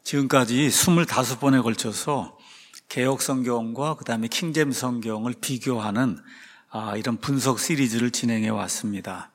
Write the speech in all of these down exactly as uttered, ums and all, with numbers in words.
지금까지 스물다섯 번에 걸쳐서 개역 성경과 그 다음에 킹제임스 성경을 비교하는 아, 이런 분석 시리즈를 진행해 왔습니다.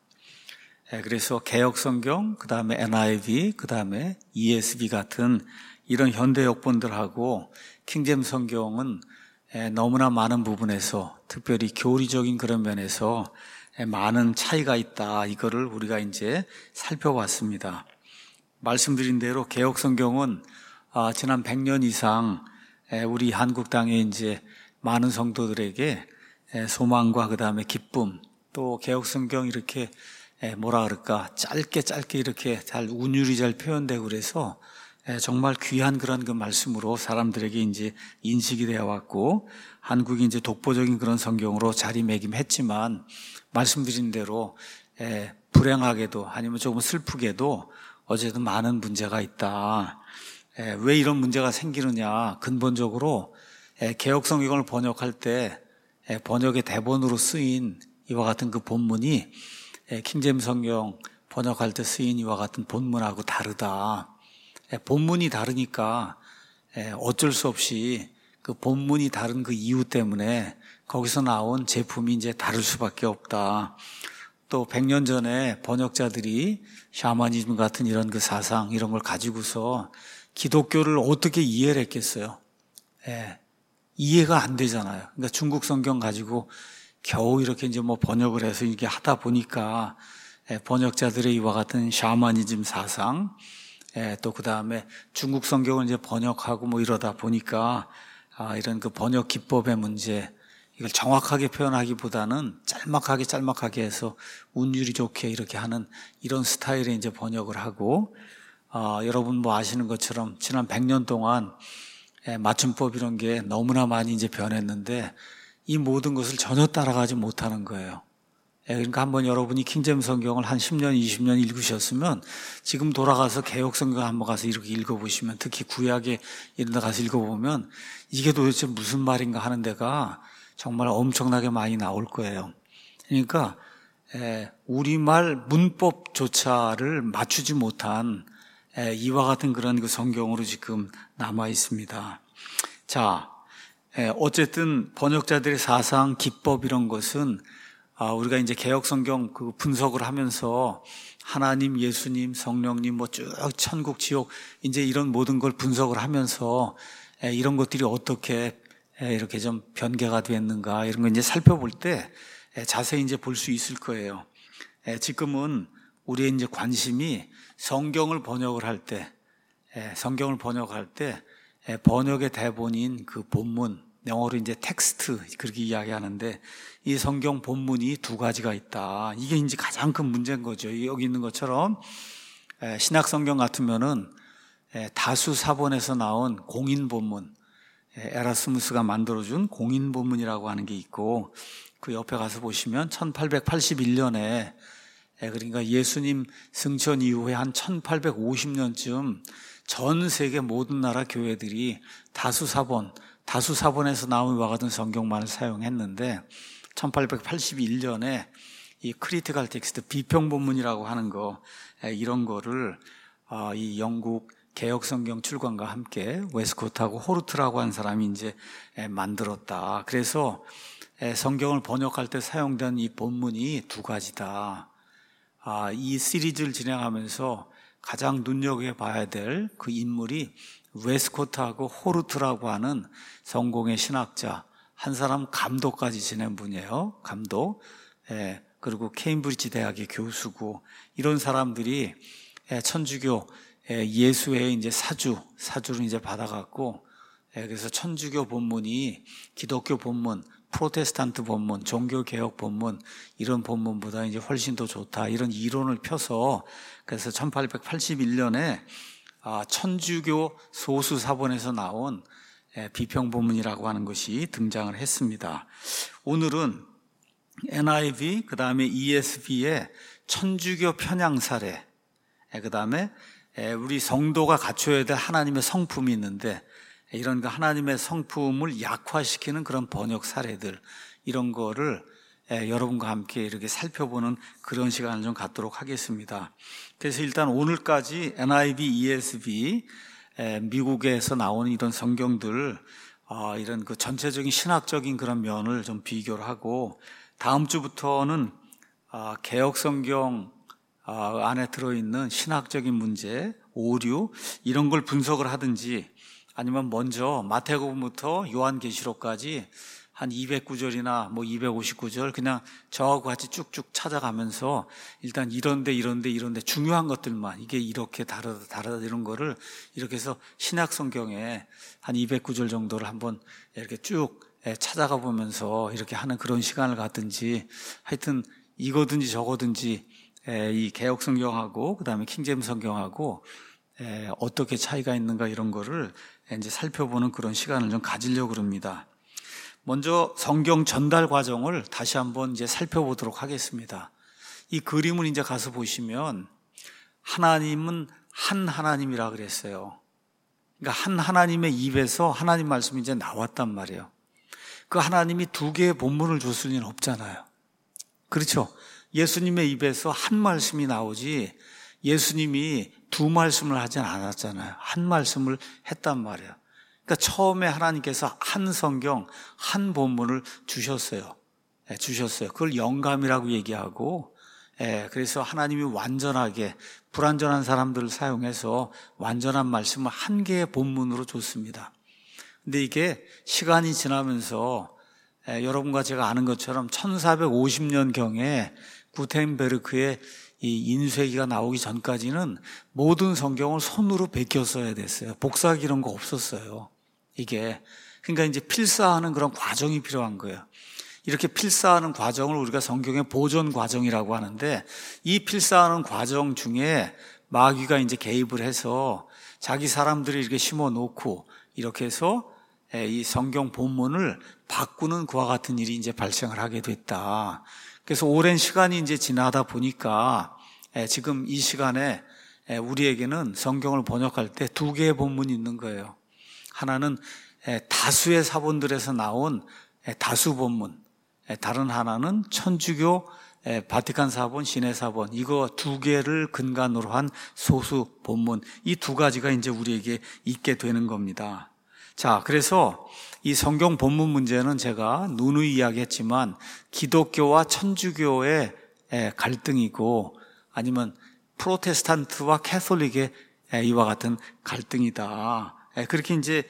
그래서 개역 성경, 그 다음에 엔아이브이, 그 다음에 이에스비 같은 이런 현대 역본들하고 킹제임스 성경은 너무나 많은 부분에서, 특별히 교리적인 그런 면에서 많은 차이가 있다. 이거를 우리가 이제 살펴봤습니다. 말씀드린 대로 개역 성경은 지난 백 년 이상 우리 한국 땅에 이제 많은 성도들에게 소망과 그 다음에 기쁨, 또 개역 성경 이렇게 뭐라 그럴까 짧게 짧게 이렇게 잘 운율이 잘 표현되고 그래서 정말 귀한 그런 그 말씀으로 사람들에게 이제 인식이 되어 왔고, 한국이 이제 독보적인 그런 성경으로 자리매김했지만 말씀드린 대로 불행하게도 아니면 조금 슬프게도 어제도 많은 문제가 있다. 왜 이런 문제가 생기느냐? 근본적으로 개역 성경을 번역할 때 번역의 대본으로 쓰인 이와 같은 그 본문이 킹제임스 성경 번역할 때 쓰인 이와 같은 본문하고 다르다. 본문이 다르니까 어쩔 수 없이 그 본문이 다른 그 이유 때문에 거기서 나온 제품이 이제 다를 수밖에 없다. 또 백 년 전에 번역자들이 샤머니즘 같은 이런 그 사상 이런 걸 가지고서 기독교를 어떻게 이해를 했겠어요? 예, 이해가 안 되잖아요. 그러니까 중국 성경 가지고 겨우 이렇게 이제 뭐 번역을 해서 이게 하다 보니까 예, 번역자들의 이와 같은 샤머니즘 사상, 예, 또 그 다음에 중국 성경을 이제 번역하고 뭐 이러다 보니까 아, 이런 그 번역 기법의 문제, 이걸 정확하게 표현하기보다는 짤막하게 짤막하게 해서 운율이 좋게 이렇게 하는 이런 스타일의 이제 번역을 하고, 어, 여러분 뭐 아시는 것처럼 지난 백 년 동안 예, 맞춤법 이런 게 너무나 많이 이제 변했는데 이 모든 것을 전혀 따라가지 못하는 거예요. 예, 그러니까 한번 여러분이 킹제임스 성경을 한 십 년, 이십 년 읽으셨으면 지금 돌아가서 개역 성경 한번 가서 이렇게 읽어보시면, 특히 구약에 이런 데 가서 읽어보면 이게 도대체 무슨 말인가 하는 데가 정말 엄청나게 많이 나올 거예요. 그러니까 예, 우리말 문법조차를 맞추지 못한 예, 이와 같은 그런 그 성경으로 지금 남아 있습니다. 자, 예, 어쨌든 번역자들의 사상, 기법 이런 것은 아, 우리가 이제 개역 성경 그 분석을 하면서 하나님, 예수님, 성령님, 뭐 쭉 천국, 지옥 이제 이런 모든 걸 분석을 하면서 예, 이런 것들이 어떻게 예, 이렇게 좀 변개가 됐는가 이런 거 이제 살펴볼 때 예, 자세히 이제 볼 수 있을 거예요. 예, 지금은 우리의 이제 관심이 성경을 번역을 할 때, 예, 성경을 번역할 때 예, 번역의 대본인 그 본문, 영어로 이제 텍스트 그렇게 이야기하는데 이 성경 본문이 두 가지가 있다. 이게 이제 가장 큰 문제인 거죠. 여기 있는 것처럼 예, 신약 성경 같으면은 예, 다수 사본에서 나온 공인 본문, 에라스무스가 만들어준 공인 본문이라고 하는 게 있고, 그 옆에 가서 보시면 천팔백팔십일 년에 그러니까 예수님 승천 이후에 한 천팔백오십 년쯤 전 세계 모든 나라 교회들이 다수 사본, 다수 사본에서 나온 이와 같은 성경만을 사용했는데 천팔백팔십일 년에 이 크리티컬 텍스트, 비평 본문이라고 하는 거, 이런 거를 이 영국 개역 성경 출간과 함께 웨스코트하고 호르트라고 하는 사람이 이제 만들었다. 그래서 성경을 번역할 때 사용된 이 본문이 두 가지다. 아, 이 시리즈를 진행하면서 가장 눈여겨봐야 될 그 인물이 웨스코트하고 호르트라고 하는 성공의 신학자, 한 사람 감독까지 지낸 분이에요. 감독. 예, 그리고 케임브리지 대학의 교수고, 이런 사람들이 천주교 예수의 이제 사주, 사주를 이제 받아갖고, 그래서 천주교 본문이 기독교 본문, 프로테스탄트 본문, 종교개혁 본문, 이런 본문보다 이제 훨씬 더 좋다. 이런 이론을 펴서, 그래서 천팔백팔십일 년에 천주교 소수 사본에서 나온 비평 본문이라고 하는 것이 등장을 했습니다. 오늘은 엔아이브이, 그 다음에 이에스비의 천주교 편향 사례, 그 다음에 우리 성도가 갖춰야 될 하나님의 성품이 있는데 이런 그 하나님의 성품을 약화시키는 그런 번역 사례들, 이런 거를 여러분과 함께 이렇게 살펴보는 그런 시간을 좀 갖도록 하겠습니다. 그래서 일단 오늘까지 엔아이브이, 이에스비 미국에서 나오는 이런 성경들, 이런 그 전체적인 신학적인 그런 면을 좀 비교를 하고, 다음 주부터는 개역 성경 안에 들어있는 신학적인 문제, 오류 이런 걸 분석을 하든지, 아니면 먼저 마태복음부터 요한계시록까지 한 이백 구절이나 뭐 이백오십 구절 그냥 저하고 같이 쭉쭉 찾아가면서 일단 이런데 이런데 이런데 중요한 것들만, 이게 이렇게 다르다 다르다 이런 거를 이렇게 해서 신약 성경에 한 이백 구절 정도를 한번 이렇게 쭉 찾아가 보면서 이렇게 하는 그런 시간을 갖든지, 하여튼 이거든지 저거든지 이 개역 성경하고 그다음에 킹제임스 성경하고 어떻게 차이가 있는가 이런 거를 이제 살펴보는 그런 시간을 좀 가지려고 합니다. 먼저 성경 전달 과정을 다시 한번 이제 살펴보도록 하겠습니다. 이 그림을 이제 가서 보시면 하나님은 한 하나님이라 그랬어요. 그러니까 한 하나님의 입에서 하나님 말씀이 이제 나왔단 말이에요. 그 하나님이 두 개의 본문을 줬을 리는 없잖아요. 그렇죠? 예수님의 입에서 한 말씀이 나오지 예수님이 두 말씀을 하진 않았잖아요. 한 말씀을 했단 말이에요. 그러니까 처음에 하나님께서 한 성경, 한 본문을 주셨어요. 예, 주셨어요. 그걸 영감이라고 얘기하고, 예, 그래서 하나님이 완전하게 불완전한 사람들을 사용해서 완전한 말씀을 한 개의 본문으로 줬습니다. 근데 이게 시간이 지나면서 예, 여러분과 제가 아는 것처럼 천사백오십 년경에 구텐베르크의 이 인쇄기가 나오기 전까지는 모든 성경을 손으로 베껴 써야 됐어요. 복사기 이런 거 없었어요. 이게. 그러니까 이제 필사하는 그런 과정이 필요한 거예요. 이렇게 필사하는 과정을 우리가 성경의 보존 과정이라고 하는데, 이 필사하는 과정 중에 마귀가 이제 개입을 해서 자기 사람들이 이렇게 심어 놓고 이렇게 해서 이 성경 본문을 바꾸는 그와 같은 일이 이제 발생을 하게 됐다. 그래서 오랜 시간이 이제 지나다 보니까 지금 이 시간에 우리에게는 성경을 번역할 때 두 개의 본문이 있는 거예요. 하나는 다수의 사본들에서 나온 다수 본문, 다른 하나는 천주교 바티칸 사본, 시내 사본, 이거 두 개를 근간으로 한 소수 본문, 이 두 가지가 이제 우리에게 있게 되는 겁니다. 자, 그래서 이 성경 본문 문제는 제가 누누이 이야기했지만 기독교와 천주교의 갈등이고, 아니면 프로테스탄트와 캐톨릭의 이와 같은 갈등이다. 그렇게 이제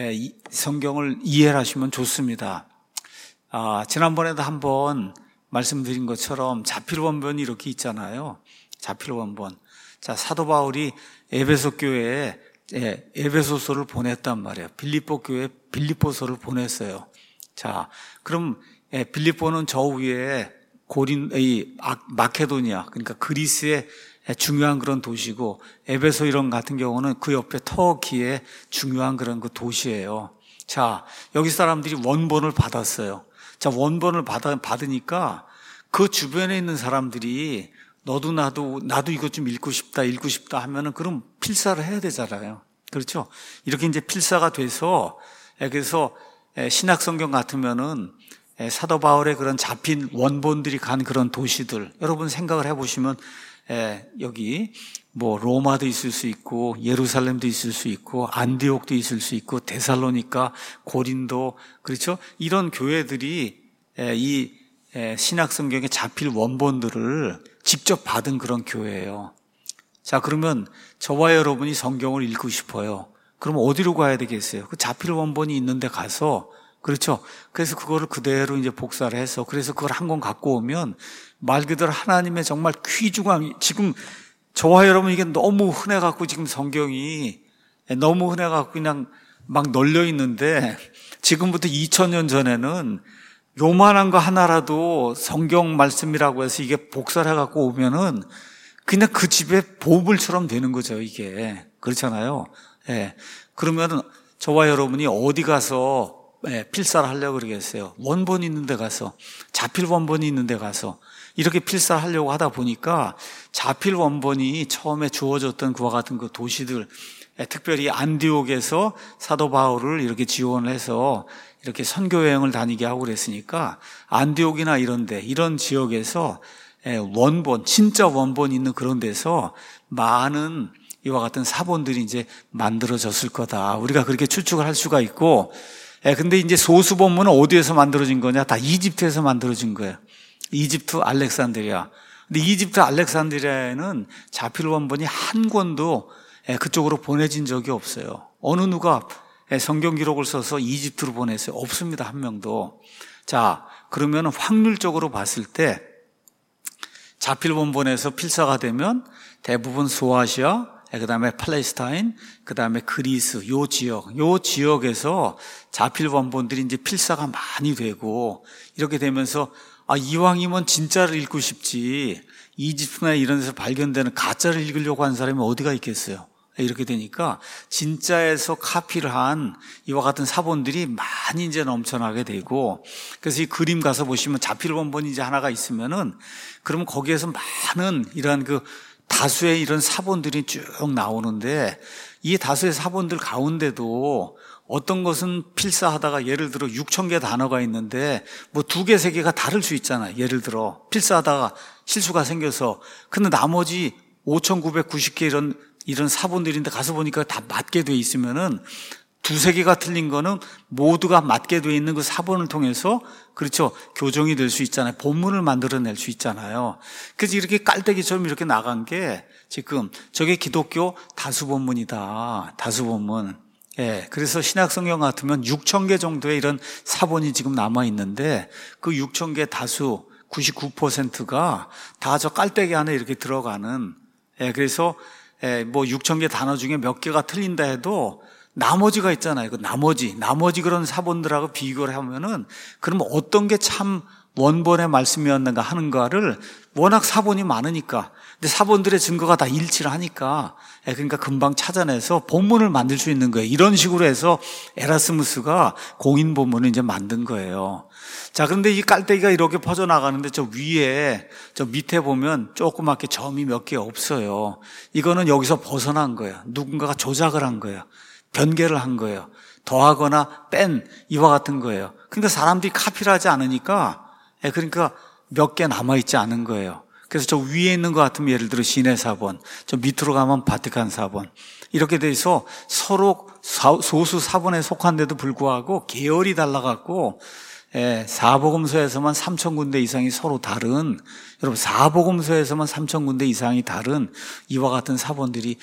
성경을 이해를 하시면 좋습니다. 아, 지난번에도 한번 말씀드린 것처럼 자필 원본이 이렇게 있잖아요. 자필 원본. 자, 사도 바울이 에베소 교회에 예, 에베소서를 보냈단 말이에요. 빌립보 교회에 빌립보서를 보냈어요. 자, 그럼 예, 빌립보는 저 위에 고린, 이 마케도니아, 그러니까 그리스의 중요한 그런 도시고, 에베소 이런 같은 경우는 그 옆에 터키의 중요한 그런 그 도시예요. 자, 여기 사람들이 원본을 받았어요. 자, 원본을 받아, 받으니까 그 주변에 있는 사람들이 너도 나도 나도 이것 좀 읽고 싶다 읽고 싶다 하면은 그럼 필사를 해야 되잖아요. 그렇죠? 이렇게 이제 필사가 돼서, 그래서 신약 성경 같으면은 사도 바울의 그런 잡힌 원본들이 간 그런 도시들, 여러분 생각을 해보시면 여기 뭐 로마도 있을 수 있고 예루살렘도 있을 수 있고 안디옥도 있을 수 있고 데살로니가, 고린도, 그렇죠? 이런 교회들이 이 신약 성경에 잡힐 원본들을 직접 받은 그런 교회예요. 자, 그러면 저와 여러분이 성경을 읽고 싶어요. 그럼 어디로 가야 되겠어요? 그 자필 원본이 있는데 가서, 그렇죠? 그래서 그거를 그대로 이제 복사를 해서, 그래서 그걸 한 권 갖고 오면 말 그대로 하나님의 정말 귀중한, 지금 저와 여러분 이게 너무 흔해갖고 지금 성경이 너무 흔해갖고 그냥 막 널려 있는데, 지금부터 이천 년 전에는 요만한 거 하나라도 성경 말씀이라고 해서 이게 복사를 해갖고 오면은 그냥 그 집에 보물처럼 되는 거죠, 이게. 그렇잖아요. 예. 그러면은 저와 여러분이 어디 가서 예, 필사를 하려고 그러겠어요? 원본이 있는 데 가서, 자필 원본이 있는 데 가서 이렇게 필사를 하려고 하다 보니까 자필 원본이 처음에 주어졌던 그와 같은 그 도시들, 예, 특별히 안디옥에서 사도 바울을 이렇게 지원을 해서 이렇게 선교 여행을 다니게 하고 그랬으니까 안디옥이나 이런 데, 이런 지역에서 원본, 진짜 원본이 있는 그런 데서 많은 이와 같은 사본들이 이제 만들어졌을 거다. 우리가 그렇게 추측을 할 수가 있고, 예, 근데 이제 소수 본문은 어디에서 만들어진 거냐? 다 이집트에서 만들어진 거예요. 이집트 알렉산드리아. 근데 이집트 알렉산드리아에는 자필 원본이 한 권도 예, 그쪽으로 보내진 적이 없어요. 어느 누가 예, 성경 기록을 써서 이집트로 보냈어요? 없습니다. 한 명도. 자, 그러면 확률적으로 봤을 때 자필 원본에서 필사가 되면 대부분 소아시아, 그 다음에 팔레스타인, 그 다음에 그리스, 요 지역, 요 지역에서 자필 원본들이 이제 필사가 많이 되고, 이렇게 되면서, 아, 이왕이면 진짜를 읽고 싶지, 이집트나 이런 데서 발견되는 가짜를 읽으려고 하는 사람이 어디가 있겠어요? 이렇게 되니까, 진짜에서 카피를 한 이와 같은 사본들이 많이 이제 넘쳐나게 되고, 그래서 이 그림 가서 보시면 자필 원본이 이제 하나가 있으면은, 그러면 거기에서 많은 이러한 그 다수의 이런 사본들이 쭉 나오는데, 이 다수의 사본들 가운데도 어떤 것은 필사하다가 예를 들어 육천 개 단어가 있는데 뭐 두 개, 세 개가 다를 수 있잖아요. 예를 들어 필사하다가 실수가 생겨서. 근데 나머지 오천구백구십 개 이런 이런 사본들인데 가서 보니까 다 맞게 돼 있으면은 두세 개가 틀린 거는 모두가 맞게 돼 있는 그 사본을 통해서 그렇죠. 교정이 될 수 있잖아요. 본문을 만들어낼 수 있잖아요. 그래서 이렇게 깔때기처럼 이렇게 나간 게 지금 저게 기독교 다수본문이다. 다수본문. 예. 그래서 신약성경 같으면 육천 개 정도의 이런 사본이 지금 남아 있는데 그 육천 개 다수 구십구 퍼센트가 다 저 깔때기 안에 이렇게 들어가는 예. 그래서 예, 뭐 육천 개 단어 중에 몇 개가 틀린다 해도 나머지가 있잖아요. 그 나머지, 나머지 그런 사본들하고 비교를 하면은 그러면 어떤 게 참 원본의 말씀이었는가 하는가를 워낙 사본이 많으니까. 근데 사본들의 증거가 다 일치를 하니까 그러니까 금방 찾아내서 본문을 만들 수 있는 거예요. 이런 식으로 해서 에라스무스가 공인 본문을 이제 만든 거예요. 자, 그런데 이 깔때기가 이렇게 퍼져나가는데 저 위에, 저 밑에 보면 조그맣게 점이 몇 개 없어요. 이거는 여기서 벗어난 거예요. 누군가가 조작을 한 거예요. 변개를 한 거예요. 더하거나 뺀 이와 같은 거예요. 그러니까 사람들이 카피를 하지 않으니까 그러니까 몇 개 남아있지 않은 거예요. 그래서 저 위에 있는 것 같으면 예를 들어 시내 사본, 저 밑으로 가면 바티칸 사본 이렇게 돼서 서로 소수 사본에 속한데도 불구하고 계열이 달라갖고 예, 사복음서에서만 삼천 군데 이상이 서로 다른, 여러분 사복음서에서만 삼천 군데 이상이 다른 이와 같은 사본들이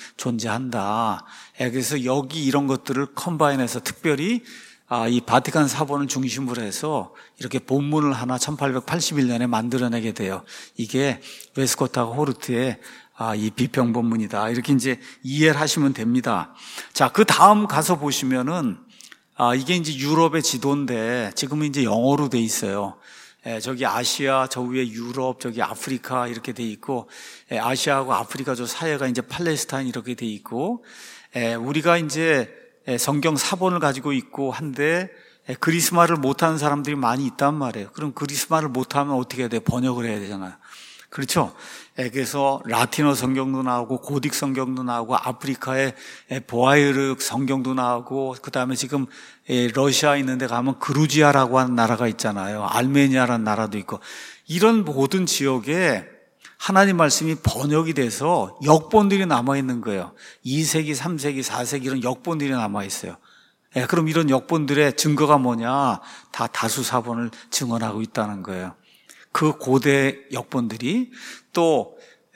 존재한다. 예, 그래서 여기 이런 것들을 컴바인해서 특별히 아, 이 바티칸 사본을 중심으로 해서 이렇게 본문을 하나 천팔백팔십일 년에 만들어내게 돼요. 이게 웨스코트하고 호르트의 아, 이 비평 본문이다. 이렇게 이제 이해를 하시면 됩니다. 자, 그 다음 가서 보시면은 아, 이게 이제 유럽의 지도인데 지금은 이제 영어로 돼 있어요. 예, 저기 아시아, 저 위에 유럽, 저기 아프리카 이렇게 돼 있고, 예, 아시아하고 아프리카 저 사이가 이제 팔레스타인 이렇게 돼 있고, 예, 우리가 이제 성경 사본을 가지고 있고 한데 예, 그리스말을 못하는 사람들이 많이 있단 말이에요. 그럼 그리스말을 못하면 어떻게 해야 돼? 번역을 해야 되잖아요. 그렇죠? 예, 그래서 라틴어 성경도 나오고 고딕 성경도 나오고 아프리카의 보아이르 성경도 나오고 그다음에 지금 러시아 있는 데 가면 그루지아라고 하는 나라가 있잖아요. 알메니아라는 나라도 있고 이런 모든 지역에 하나님 말씀이 번역이 돼서 역본들이 남아있는 거예요. 이 세기, 삼 세기, 사 세기 이런 역본들이 남아있어요. 예, 그럼 이런 역본들의 증거가 뭐냐? 다 다수사본을 증언하고 있다는 거예요. 그 고대 역본들이 또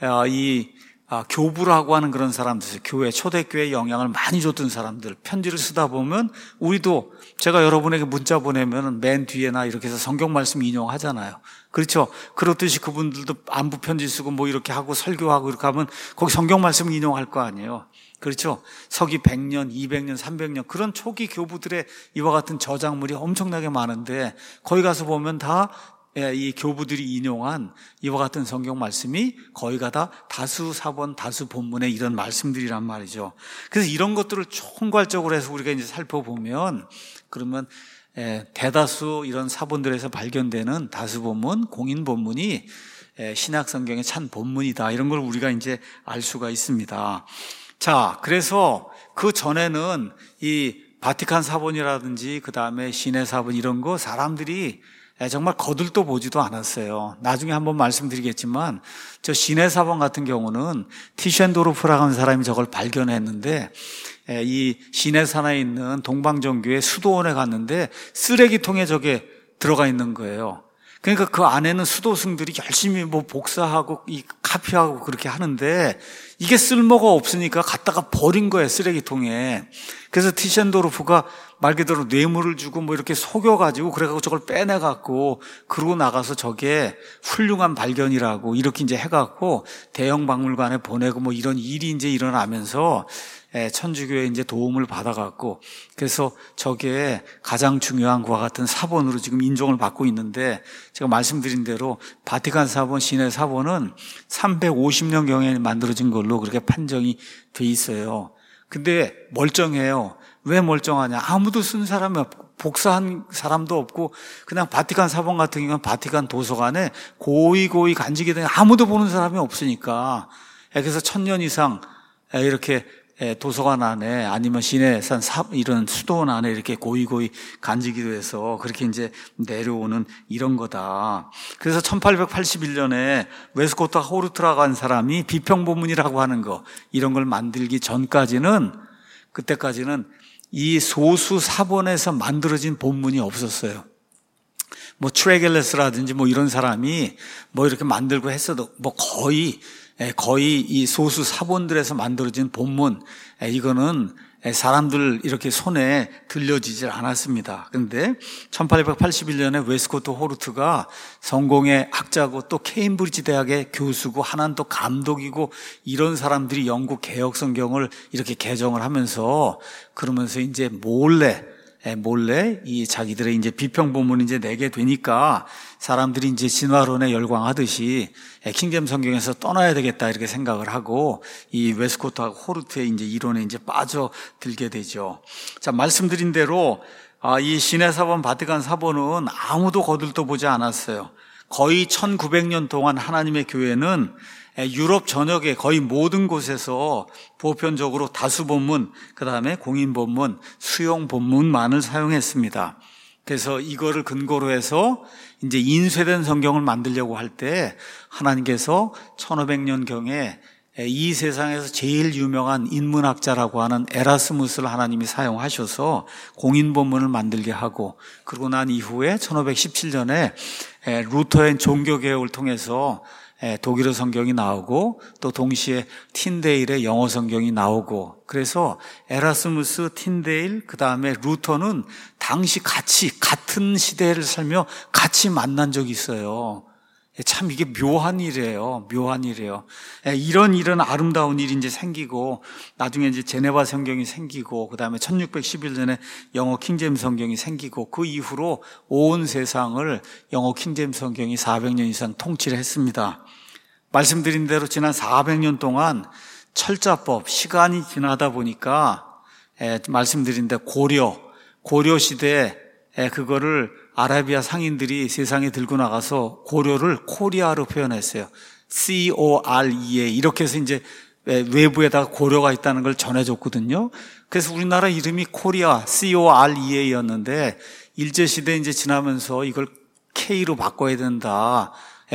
이 교부라고 하는 그런 사람들, 교회, 초대교회에 영향을 많이 줬던 사람들, 편지를 쓰다 보면 우리도 제가 여러분에게 문자 보내면 맨 뒤에나 이렇게 해서 성경 말씀 인용하잖아요. 그렇죠? 그렇듯이 그분들도 안부 편지 쓰고 뭐 이렇게 하고 설교하고 이렇게 하면 거기 성경 말씀 인용할 거 아니에요. 그렇죠? 서기 백 년, 이백 년, 삼백 년 그런 초기 교부들의 이와 같은 저작물이 엄청나게 많은데 거기 가서 보면 다 이 교부들이 인용한 이와 같은 성경 말씀이 거의가 다 다수 사본, 다수 본문의 이런 말씀들이란 말이죠. 그래서 이런 것들을 총괄적으로 해서 우리가 이제 살펴보면 그러면 대다수 이런 사본들에서 발견되는 다수 본문, 공인 본문이 신약 성경의 참 본문이다. 이런 걸 우리가 이제 알 수가 있습니다. 자, 그래서 그 전에는 이 바티칸 사본이라든지 그 다음에 시내 사본 이런 거 사람들이 정말 거들떠 보지도 않았어요. 나중에 한번 말씀드리겠지만 저 시내 사번 같은 경우는 티셴도르프라고 하는 사람이 저걸 발견했는데 이 시내산에 있는 동방정교회 수도원에 갔는데 쓰레기통에 저게 들어가 있는 거예요. 그러니까 그 안에는 수도승들이 열심히 뭐 복사하고 이 카피하고 그렇게 하는데 이게 쓸모가 없으니까 갖다가 버린 거예요, 쓰레기통에. 그래서 티셴도르프가 말 그대로 뇌물을 주고 뭐 이렇게 속여가지고 그래가지고 저걸 빼내갖고 그러고 나가서 저게 훌륭한 발견이라고 이렇게 이제 해갖고 대형 박물관에 보내고 뭐 이런 일이 이제 일어나면서 천주교에 이제 도움을 받아갖고 그래서 저게 가장 중요한 그와 같은 사본으로 지금 인정을 받고 있는데 제가 말씀드린 대로 바티칸 사본, 시내 사본은 삼백오십 년경에 만들어진 걸로 그렇게 판정이 돼 있어요. 근데 멀쩡해요. 왜 멀쩡하냐? 아무도 쓴 사람이 없고 복사한 사람도 없고 그냥 바티칸 사본 같은 경우는 바티칸 도서관에 고이고이 간직이 된 아무도 보는 사람이 없으니까 그래서 천년 이상 이렇게 도서관 안에 아니면 시내산 이런 수도원 안에 이렇게 고이고이 간직이 돼서 그렇게 이제 내려오는 이런 거다. 그래서 천팔백팔십일 년에 웨스코트 호르트라고 한 사람이 비평본문이라고 하는 거 이런 걸 만들기 전까지는 그때까지는 이 소수 사본에서 만들어진 본문이 없었어요. 뭐 트레겔레스라든지 뭐 이런 사람이 뭐 이렇게 만들고 했어도 뭐 거의 거의 이 소수 사본들에서 만들어진 본문 이거는 사람들 이렇게 손에 들려지질 않았습니다. 그런데 천팔백팔십일 년에 웨스코트 호르트가 성공의 학자고 또 케임브리지 대학의 교수고 하나는 또 감독이고 이런 사람들이 영국 개혁 성경을 이렇게 개정을 하면서 그러면서 이제 몰래 몰래 이 자기들의 이제 비평 본문을 이제 내게 되니까 사람들이 이제 진화론에 열광하듯이 킹잼 성경에서 떠나야 되겠다 이렇게 생각을 하고 이 웨스코트하고 호르트의 이제 이론에 이제 빠져들게 되죠. 자, 말씀드린 대로 이 시내 사본, 바티칸 사본은 아무도 거들떠 보지 않았어요. 거의 천구백 년 동안 하나님의 교회는 유럽 전역의 거의 모든 곳에서 보편적으로 다수 본문, 그 다음에 공인 본문, 수용 본문만을 사용했습니다. 그래서 이거를 근거로 해서 이제 인쇄된 성경을 만들려고 할 때 하나님께서 천오백 년경에 이 세상에서 제일 유명한 인문학자라고 하는 에라스무스를 하나님이 사용하셔서 공인 본문을 만들게 하고 그러고 난 이후에 천오백십칠 년에 루터의 종교개혁을 통해서 독일어 성경이 나오고 또 동시에 틴데일의 영어 성경이 나오고 그래서 에라스무스, 틴데일, 그 다음에 루터는 당시 같이 같은 시대를 살며 같이 만난 적이 있어요. 참 이게 묘한 일이에요. 묘한 일이에요. 이런 이런 아름다운 일이 이제 생기고 나중에 이제 제네바 성경이 생기고 그 다음에 천육백십일 년에 영어 킹제임스 성경이 생기고 그 이후로 온 세상을 영어 킹제임스 성경이 사백 년 이상 통치를 했습니다. 말씀드린 대로 지난 사백 년 동안 철자법, 시간이 지나다 보니까 에, 말씀드린 대로 고려, 고려 시대에 에, 그거를 아라비아 상인들이 세상에 들고 나가서 고려를 코리아로 표현했어요. 씨 오 알 이 에이 이렇게 해서 이제 외부에다가 고려가 있다는 걸 전해줬거든요. 그래서 우리나라 이름이 코리아, 씨 오 알 이 에이였는데 일제시대 이제 지나면서 이걸 K로 바꿔야 된다.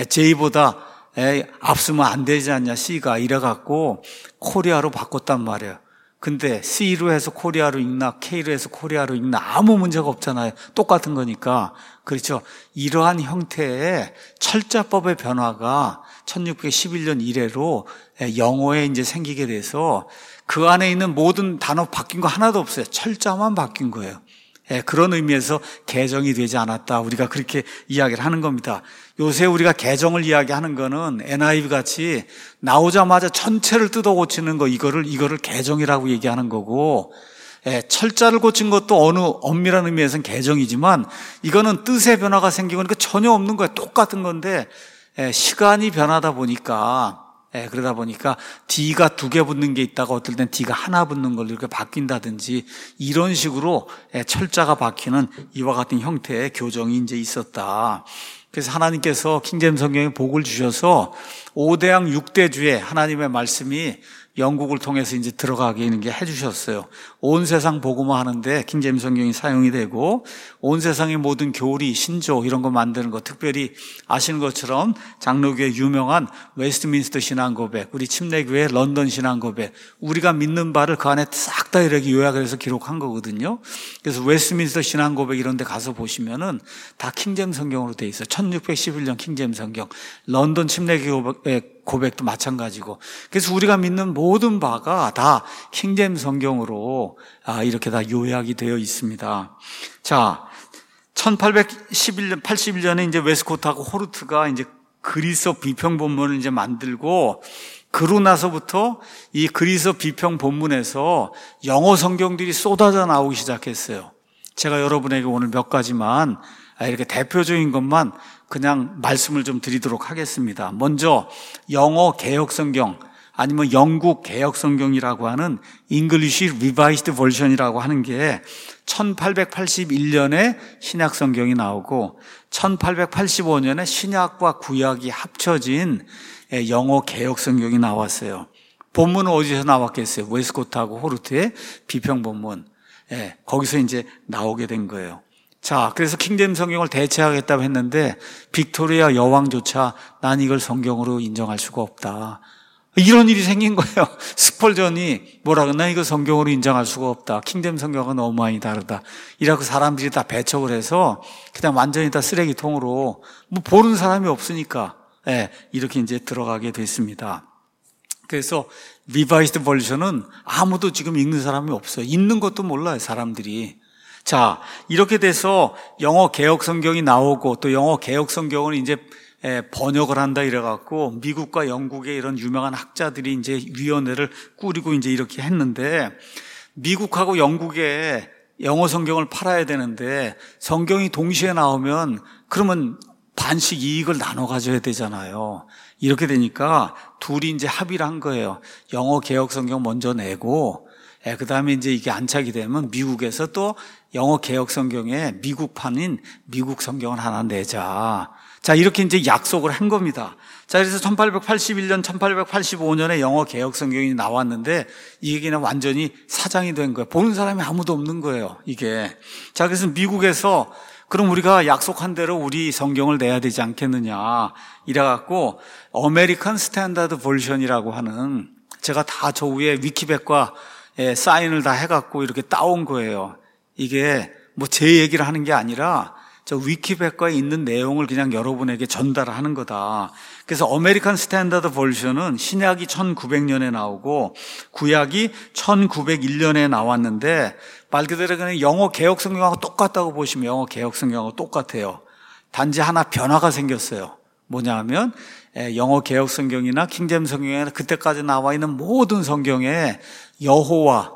J보다 에이, 앞서면 안 되지 않냐, C가 이래갖고 코리아로 바꿨단 말이에요. 근데 C로 해서 코리아로 읽나 K로 해서 코리아로 읽나 아무 문제가 없잖아요. 똑같은 거니까. 그렇죠. 이러한 형태의 철자법의 변화가 천육백십일 년 이래로 영어에 이제 생기게 돼서 그 안에 있는 모든 단어 바뀐 거 하나도 없어요. 철자만 바뀐 거예요. 예, 그런 의미에서 개정이 되지 않았다. 우리가 그렇게 이야기를 하는 겁니다. 요새 우리가 개정을 이야기하는 거는 엔 아이 비 같이 나오자마자 전체를 뜯어 고치는 거, 이거를, 이거를 개정이라고 얘기하는 거고, 예, 철자를 고친 것도 어느 엄밀한 의미에서는 개정이지만, 이거는 뜻의 변화가 생기고 그러니까 전혀 없는 거예요. 똑같은 건데, 예, 시간이 변하다 보니까, 예, 그러다 보니까 D가 두 개 붙는 게 있다가 어떨 땐 D가 하나 붙는 걸로 이렇게 바뀐다든지 이런 식으로 예, 철자가 바뀌는 이와 같은 형태의 교정이 이제 있었다. 그래서 하나님께서 킹제임스 성경에 복을 주셔서 오대양 육대주에 하나님의 말씀이 영국을 통해서 이제 들어가게 있는 게 해주셨어요. 온 세상 복음화 하는데 킹제임스 성경이 사용이 되고, 온 세상의 모든 교리, 신조 이런 거 만드는 거, 특별히 아시는 것처럼 장로교의 유명한 웨스트민스터 신앙고백, 우리 침례교회 런던 신앙고백, 우리가 믿는 바를 그 안에 싹 다 이렇게 요약을 해서 기록한 거거든요. 그래서 웨스트민스터 신앙고백 이런 데 가서 보시면은 다 킹제임스 성경으로 돼 있어요. 천육백십일 년 킹제임스 성경, 런던 침례교회 고백도 마찬가지고. 그래서 우리가 믿는 모든 바가 다 킹제임스 성경으로 아, 이렇게 다 요약이 되어 있습니다. 자, 천팔백십일 년, 팔십일 년에 이제 웨스코트하고 호르트가 이제 그리스어 비평 본문을 이제 만들고, 그러고 나서부터 이 그리스어 비평 본문에서 영어 성경들이 쏟아져 나오기 시작했어요. 제가 여러분에게 오늘 몇 가지만 이렇게 대표적인 것만 그냥 말씀을 좀 드리도록 하겠습니다. 먼저 영어 개혁 성경, 아니면 영국 개혁 성경이라고 하는 English Revised Version이라고 하는 게 천팔백팔십일 년에 신약 성경이 나오고, 천팔백팔십오 년에 신약과 구약이 합쳐진 영어 개혁 성경이 나왔어요. 본문은 어디서 나왔겠어요? 웨스코트하고 호르트의 비평 본문. 예, 거기서 이제 나오게 된 거예요. 자, 그래서 킹제임스 성경을 대체하겠다고 했는데 빅토리아 여왕조차 난 이걸 성경으로 인정할 수가 없다. 이런 일이 생긴 거예요. 스펄전이 뭐라 그러나 이거 성경으로 인정할 수가 없다. 킹제임스 성경은 너무 많이 다르다. 이라고 사람들이 다 배척을 해서 그냥 완전히 다 쓰레기통으로, 뭐 보는 사람이 없으니까 예, 이렇게 이제 들어가게 됐습니다. 그래서 리바이스드 버전은 아무도 지금 읽는 사람이 없어요. 읽는 것도 몰라요, 사람들이. 자, 이렇게 돼서 영어 개혁 성경이 나오고, 또 영어 개혁 성경을 이제 번역을 한다 이래갖고 미국과 영국의 이런 유명한 학자들이 이제 위원회를 꾸리고 이제 이렇게 했는데, 미국하고 영국에 영어 성경을 팔아야 되는데 성경이 동시에 나오면 그러면 반씩 이익을 나눠 가져야 되잖아요. 이렇게 되니까 둘이 이제 합의를 한 거예요. 영어 개혁 성경 먼저 내고, 예, 그 다음에 이제 이게 안착이 되면 미국에서 또 영어 개혁 성경에 미국판인 미국 성경을 하나 내자. 자, 이렇게 이제 약속을 한 겁니다. 자, 그래서 천팔백팔십일 년, 천팔백팔십오 년에 영어 개혁 성경이 나왔는데 이게 그냥 완전히 사장이 된 거예요. 보는 사람이 아무도 없는 거예요, 이게. 자, 그래서 미국에서 그럼 우리가 약속한 대로 우리 성경을 내야 되지 않겠느냐 이래갖고 아메리칸 스탠다드 버전이라고 하는, 제가 다 저 위에 위키백과 사인을 다 해갖고 이렇게 따온 거예요. 이게 뭐 제 얘기를 하는 게 아니라 저 위키백과에 있는 내용을 그냥 여러분에게 전달하는 거다. 그래서 아메리칸 스탠다드 버전은 신약이 천구백 년에 나오고 구약이 천구백일 년에 나왔는데, 말 그대로 그냥 영어 개혁 성경하고 똑같다고 보시면 영어 개혁 성경하고 똑같아요. 단지 하나 변화가 생겼어요. 뭐냐 하면 영어 개혁 성경이나 킹제임스 성경이나 그때까지 나와 있는 모든 성경에 여호와,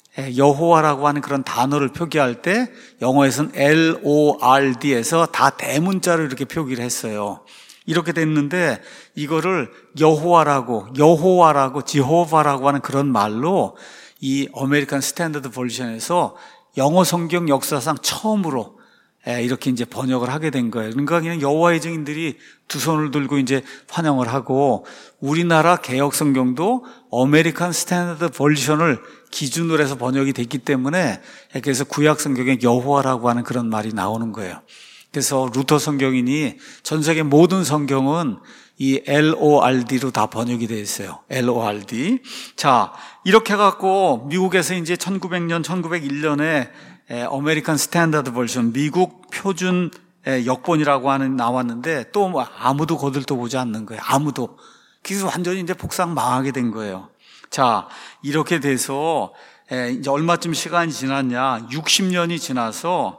여호와라고 하는 그런 단어를 표기할 때 영어에서는 엘 오 알 디에서 다 대문자로 이렇게 표기를 했어요. 이렇게 됐는데 이거를 여호와라고, 여호와라고, 지호바라고 하는 그런 말로 이 아메리칸 스탠다드 버전에서 영어 성경 역사상 처음으로 이렇게 이제 번역을 하게 된 거예요. 그러니까 그냥 여호와의 증인들이 두 손을 들고 이제 환영을 하고, 우리나라 개혁 성경도 아메리칸 스탠다드 버전을 기준으로 해서 번역이 됐기 때문에, 그래서 구약 성경에 여호와라고 하는 그런 말이 나오는 거예요. 그래서 루터 성경이니 전 세계 모든 성경은 이 엘 오 알 디로 다 번역이 되어 있어요. 엘 오 알 디. 자, 이렇게 해갖고 미국에서 이제 천구백 년, 천구백일 년에 아메리칸 스탠다드 버전, 미국 표준 역본이라고 하는 나왔는데 또 뭐 아무도 거들떠보지 않는 거예요. 아무도. 그래서 완전히 이제 폭삭 망하게 된 거예요. 자, 이렇게 돼서 이제 얼마쯤 시간이 지났냐? 육십 년이 지나서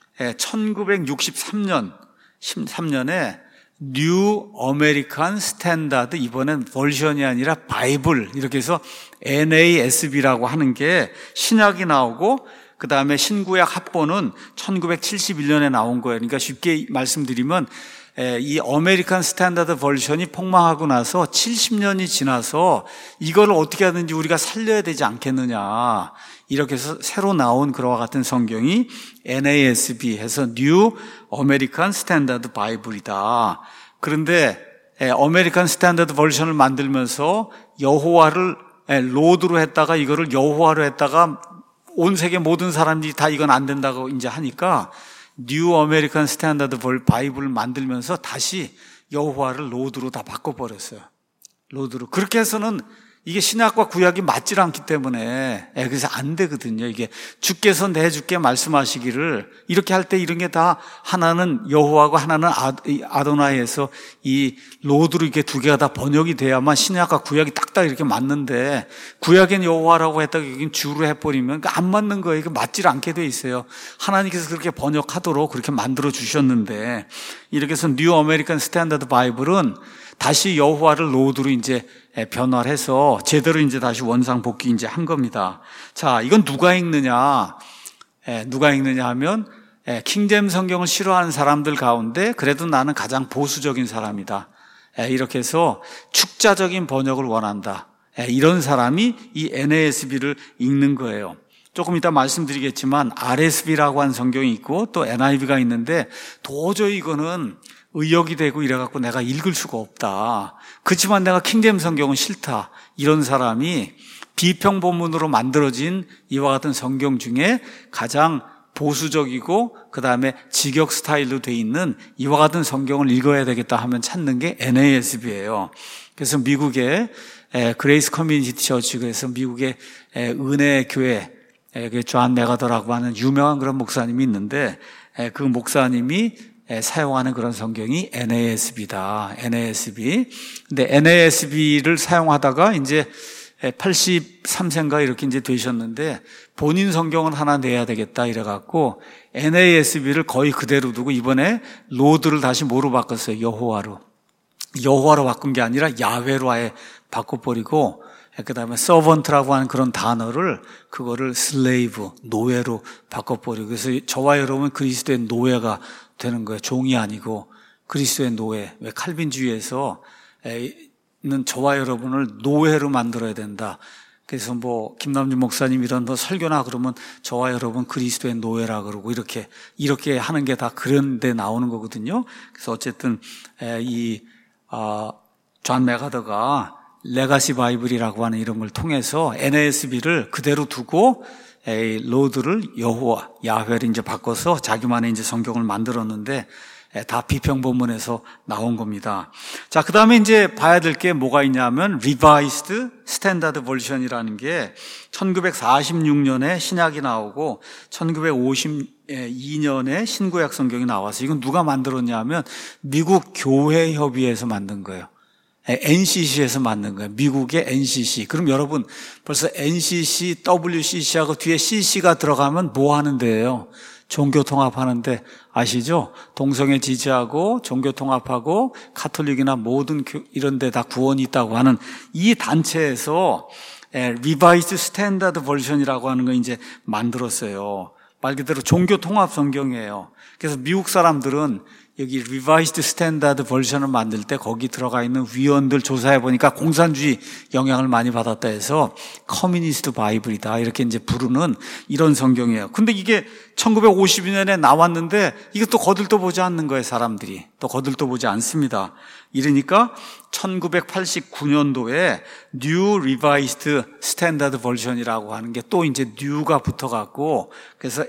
천구백육십삼 년, 십삼 년에 뉴 아메리칸 스탠다드, 이번엔 버전이 아니라 바이블, 이렇게 해서 엔 에이 에스 비라고 하는 게 신약이 나오고, 그 다음에 신구약 합본은 천구백칠십일 년에 나온 거예요. 그러니까 쉽게 말씀드리면 이 아메리칸 스탠다드 버전이 폭망하고 나서 칠십 년이 지나서 이거를 어떻게 하든지 우리가 살려야 되지 않겠느냐, 이렇게 해서 새로 나온 그와 같은 성경이 엔 에이 에스 비 해서 뉴 아메리칸 스탠다드 바이블이다. 그런데 아메리칸 스탠다드 버전을 만들면서 여호와를 로드로 했다가 이거를 여호와로 했다가 온 세계 모든 사람들이 다 이건 안 된다고 이제 하니까 뉴 아메리칸 스탠다드 바이블을 만들면서 다시 여호와를 로드로 다 바꿔버렸어요. 로드로. 그렇게 해서는 이게 신약과 구약이 맞질 않기 때문에 그래서 안 되거든요. 이게 주께서 내 주께 말씀하시기를 이렇게 할 때 이런 게 다 하나는 여호와고 하나는 아도나이에서 이 로드로 이렇게 두 개가 다 번역이 돼야만 신약과 구약이 딱딱 이렇게 맞는데 구약엔 여호와라고 했다가 여긴 주로 해버리면 안 맞는 거예요. 이게 맞질 않게 돼 있어요. 하나님께서 그렇게 번역하도록 그렇게 만들어 주셨는데 이렇게 해서 뉴 아메리칸 스탠다드 바이블은 다시 여호와를 로드로 이제 변화를 해서 제대로 이제 다시 원상 복귀 이제 한 겁니다. 자, 이건 누가 읽느냐? 예, 누가 읽느냐 하면 예, 킹제임 성경을 싫어하는 사람들 가운데 그래도 나는 가장 보수적인 사람이다. 예, 이렇게 해서 축자적인 번역을 원한다. 예, 이런 사람이 이 엔에이에스비를 읽는 거예요. 조금 이따 말씀드리겠지만 알에스비라고 하는 성경이 있고 또 엔아이브이가 있는데 도저히 이거는 의역이 되고 이래갖고 내가 읽을 수가 없다. 그렇지만 내가 킹제임 성경은 싫다. 이런 사람이 비평본문으로 만들어진 이와 같은 성경 중에 가장 보수적이고 그 다음에 직역 스타일로 돼 있는 이와 같은 성경을 읽어야 되겠다 하면 찾는 게 엔에이에스비예요. 그래서 미국의 그레이스 커뮤니티 처치, 그래서 미국의 은혜 교회 존 메가더라고 하는 유명한 그런 목사님이 있는데 그 목사님이 사용하는 그런 성경이 엔에이에스비다. 엔에이에스비. 근데 엔에이에스비를 사용하다가 이제 팔십삼 세인가 이렇게 이제 되셨는데 본인 성경을 하나 내야 되겠다 이래갖고 엔에이에스비를 거의 그대로 두고 이번에 로드를 다시 뭐로 바꿨어요? 여호와로. 여호와로 바꾼 게 아니라 야훼로 아예 바꿔버리고 그 다음에 서번트라고 하는 그런 단어를 그거를 슬레이브, 노예로 바꿔버리고 그래서 저와 여러분은 그리스도의 노예가 되는 거예요. 종이 아니고 그리스도의 노예. 왜 칼빈주의에서 는 저와 여러분을 노예로 만들어야 된다. 그래서 뭐 김남준 목사님 이런 뭐 설교나 그러면 저와 여러분 그리스도의 노예라 그러고 이렇게 이렇게 하는 게 다 그런 데 나오는 거거든요. 그래서 어쨌든 이 존 메가더가 레가시 바이블이라고 하는 이런 걸 통해서 엔에이에스비를 그대로 두고 로드를 여호와, 야훼를 이제 바꿔서 자기만의 이제 성경을 만들었는데 다 비평본문에서 나온 겁니다. 자, 그 다음에 이제 봐야 될 게 뭐가 있냐면 Revised Standard Version이라는 게 천구백사십육 년에 신약이 나오고 천구백오십이 년에 신구약 성경이 나와서 이건 누가 만들었냐면 미국 교회협의회에서 만든 거예요. 엔씨씨에서 만든 거예요. 미국의 엔씨씨. 그럼 여러분 벌써 엔씨씨, 더블유씨씨하고 뒤에 씨씨가 들어가면 뭐 하는 데예요? 종교 통합하는데 아시죠? 동성애 지지하고 종교 통합하고 카톨릭이나 모든 이런 데 다 구원이 있다고 하는 이 단체에서 리바이스 스탠다드 버전이라고 하는 거 이제 만들었어요. 말 그대로 종교 통합 성경이에요. 그래서 미국 사람들은 여기 리바이스드 스탠다드 버전을 만들 때 거기 들어가 있는 위원들 조사해 보니까 공산주의 영향을 많이 받았다 해서 커뮤니스트 바이블이다 이렇게 이제 부르는 이런 성경이에요. 근데 이게 천구백오십이 년에 나왔는데 이것도 거들떠 보지 않는 거예요. 사람들이 또 거들떠 보지 않습니다. 이러니까 천구백팔십구 년도에 뉴 리바이스드 스탠다드 버전이라고 하는 게 또 이제 뉴가 붙어갖고 그래서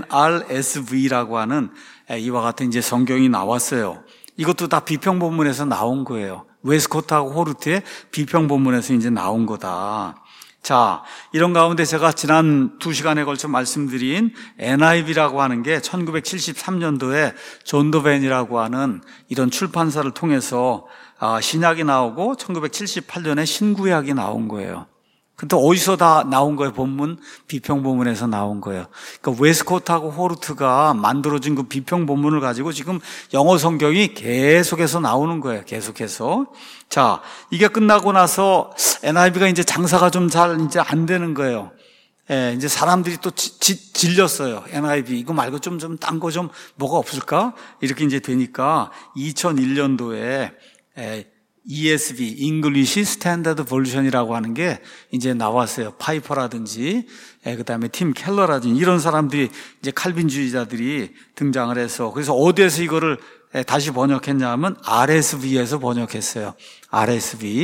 엔알에스브이라고 하는 이와 같은 이제 성경이 나왔어요. 이것도 다 비평본문에서 나온 거예요. 웨스코트하고 호르트의 비평본문에서 이제 나온 거다. 자, 이런 가운데 제가 지난 두 시간에 걸쳐 말씀드린 엔아이브이라고 하는 게 천구백칠십삼 년도에 존 더벤이라고 하는 이런 출판사를 통해서 신약이 나오고 천구백칠십팔 년에 신구약이 나온 거예요. 근데 어디서 다 나온 거예요? 본문, 비평본문에서 나온 거예요. 그러니까 웨스코트하고 호르트가 만들어진 그 비평본문을 가지고 지금 영어 성경이 계속해서 나오는 거예요. 계속해서. 자, 이게 끝나고 나서 엔아이브이가 이제 장사가 좀 잘 이제 안 되는 거예요. 예, 이제 사람들이 또 지, 지, 질렸어요. 엔아이브이. 이거 말고 좀, 좀, 딴 거 좀 뭐가 없을까? 이렇게 이제 되니까 이천일 년도에 예, 이에스비, English Standard Version이라고 하는 게 이제 나왔어요. 파이퍼라든지, 예, 그 다음에 팀 켈러라든지 이런 사람들이 이제 칼빈주의자들이 등장을 해서 그래서 어디에서 이거를 예, 다시 번역했냐 하면 알에스비에서 번역했어요. 알에스비.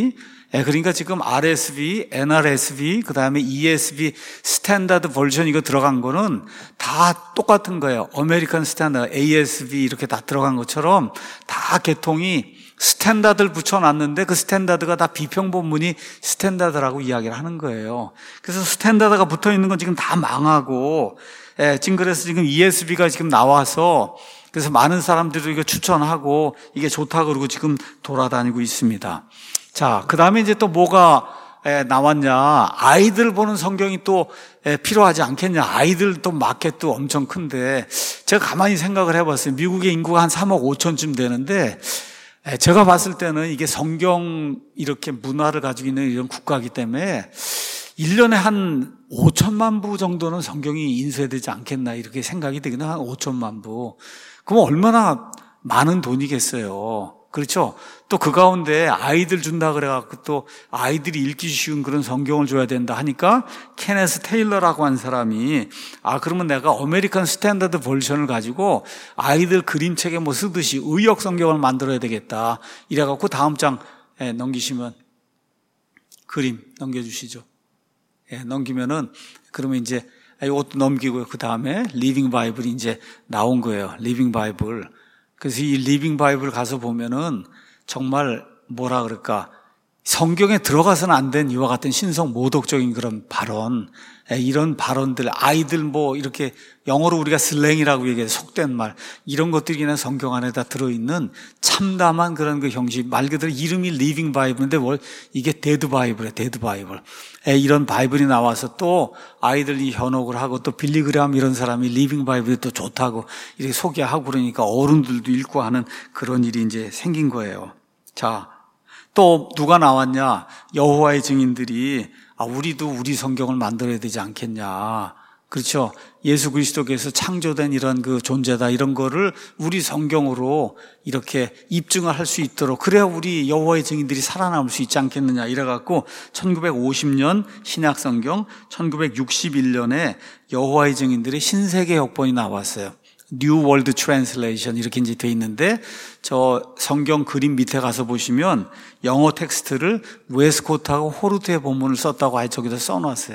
예, 그러니까 지금 알에스비, 엔알에스비, 그 다음에 이에스비 스탠다드 버전 이거 들어간 거는 다 똑같은 거예요. 아메리칸 스탠다드, 에이에스비 이렇게 다 들어간 것처럼 다 계통이 스탠다드를 붙여놨는데 그 스탠다드가 다 비평본문이 스탠다드라고 이야기를 하는 거예요. 그래서 스탠다드가 붙어 있는 건 지금 다 망하고, 예, 지금 그래서 지금 이에스비가 지금 나와서 그래서 많은 사람들이 이거 추천하고 이게 좋다 그러고 지금 돌아다니고 있습니다. 자, 그 다음에 이제 또 뭐가 나왔냐. 아이들 보는 성경이 또 필요하지 않겠냐. 아이들 또 마켓도 엄청 큰데 제가 가만히 생각을 해봤어요. 미국의 인구가 한 삼억 오천쯤 되는데 제가 봤을 때는 이게 성경 이렇게 문화를 가지고 있는 이런 국가이기 때문에 일 년에 한 오천만 부 정도는 성경이 인쇄되지 않겠나 이렇게 생각이 되기는 한 오천만 부. 그럼 얼마나 많은 돈이겠어요. 그렇죠? 또 그 가운데 아이들 준다 그래갖고 또 아이들이 읽기 쉬운 그런 성경을 줘야 된다 하니까 케네스 테일러라고 한 사람이 아 그러면 내가 아메리칸 스탠다드 버전을 가지고 아이들 그림책에 뭐 쓰듯이 의역 성경을 만들어야 되겠다. 이래갖고 다음 장 넘기시면 그림 넘겨주시죠. 예, 넘기면은 그러면 이제 이것도 넘기고요. 그 다음에 리빙 바이블이 이제 나온 거예요. 리빙 바이블. 그래서 이 리빙 바이블 가서 보면은 정말 뭐라 그럴까 성경에 들어가서는 안 된 이와 같은 신성 모독적인 그런 발언, 이런 발언들, 아이들 뭐 이렇게 영어로 우리가 슬랭이라고 얘기해서 속된 말, 이런 것들이 그냥 성경 안에다 들어있는 참담한 그런 그 형식, 말 그대로 이름이 리빙 바이블인데 뭘 이게 데드 바이블이에요, 데드 바이블. 이런 바이블이 나와서 또 아이들이 현혹을 하고 또 빌리 그레함 이런 사람이 리빙 바이블이 또 좋다고 이렇게 소개하고 그러니까 어른들도 읽고 하는 그런 일이 이제 생긴 거예요. 자. 또 누가 나왔냐? 여호와의 증인들이 아 우리도 우리 성경을 만들어야 되지 않겠냐? 그렇죠? 예수 그리스도께서 창조된 이런 그 존재다 이런 거를 우리 성경으로 이렇게 입증을 할 수 있도록 그래야 우리 여호와의 증인들이 살아남을 수 있지 않겠느냐 이래갖고 천구백오십 년 신약 성경, 천구백육십일 년에 여호와의 증인들의 신세계 역본이 나왔어요. New World Translation 이렇게 이제 돼 있는데 저 성경 그림 밑에 가서 보시면 영어 텍스트를 웨스코트하고 호르트의 본문을 썼다고 아예 저기다 써놨어요.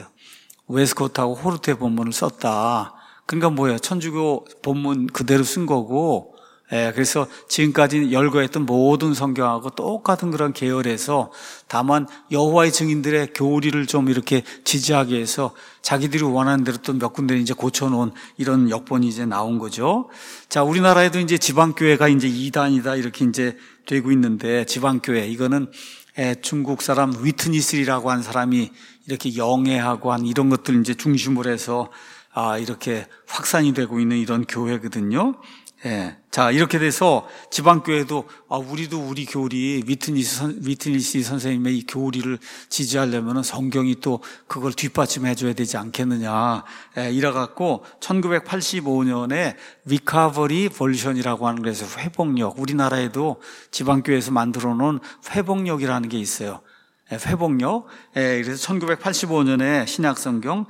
웨스코트하고 호르트의 본문을 썼다. 그러니까 뭐예요? 천주교 본문 그대로 쓴 거고, 예, 그래서 지금까지 열거했던 모든 성경하고 똑같은 그런 계열에서 다만 여호와의 증인들의 교리를 좀 이렇게 지지하기 위해서 자기들이 원하는 대로 또 몇 군데 이제 고쳐놓은 이런 역본이 이제 나온 거죠. 자, 우리나라에도 이제 지방교회가 이제 이단이다 이렇게 이제 되고 있는데 지방교회 이거는 예, 중국 사람 위트니스리라고 한 사람이 이렇게 영해하고 한 이런 것들 이제 중심으로 해서 아, 이렇게 확산이 되고 있는 이런 교회거든요. 예. 자, 이렇게 돼서 지방교회도, 아, 우리도 우리 교리, 위트니스, 선, 위트니스 선생님의 이 교리를 지지하려면 성경이 또 그걸 뒷받침해줘야 되지 않겠느냐. 예, 이래갖고, 천구백팔십오 년에 리커버리 버전이라고 하는 거에서 회복력, 우리나라에도 지방교회에서 만들어 놓은 회복력이라는 게 있어요. 예, 회복력. 예, 그래서 천구백팔십오 년에 신약성경,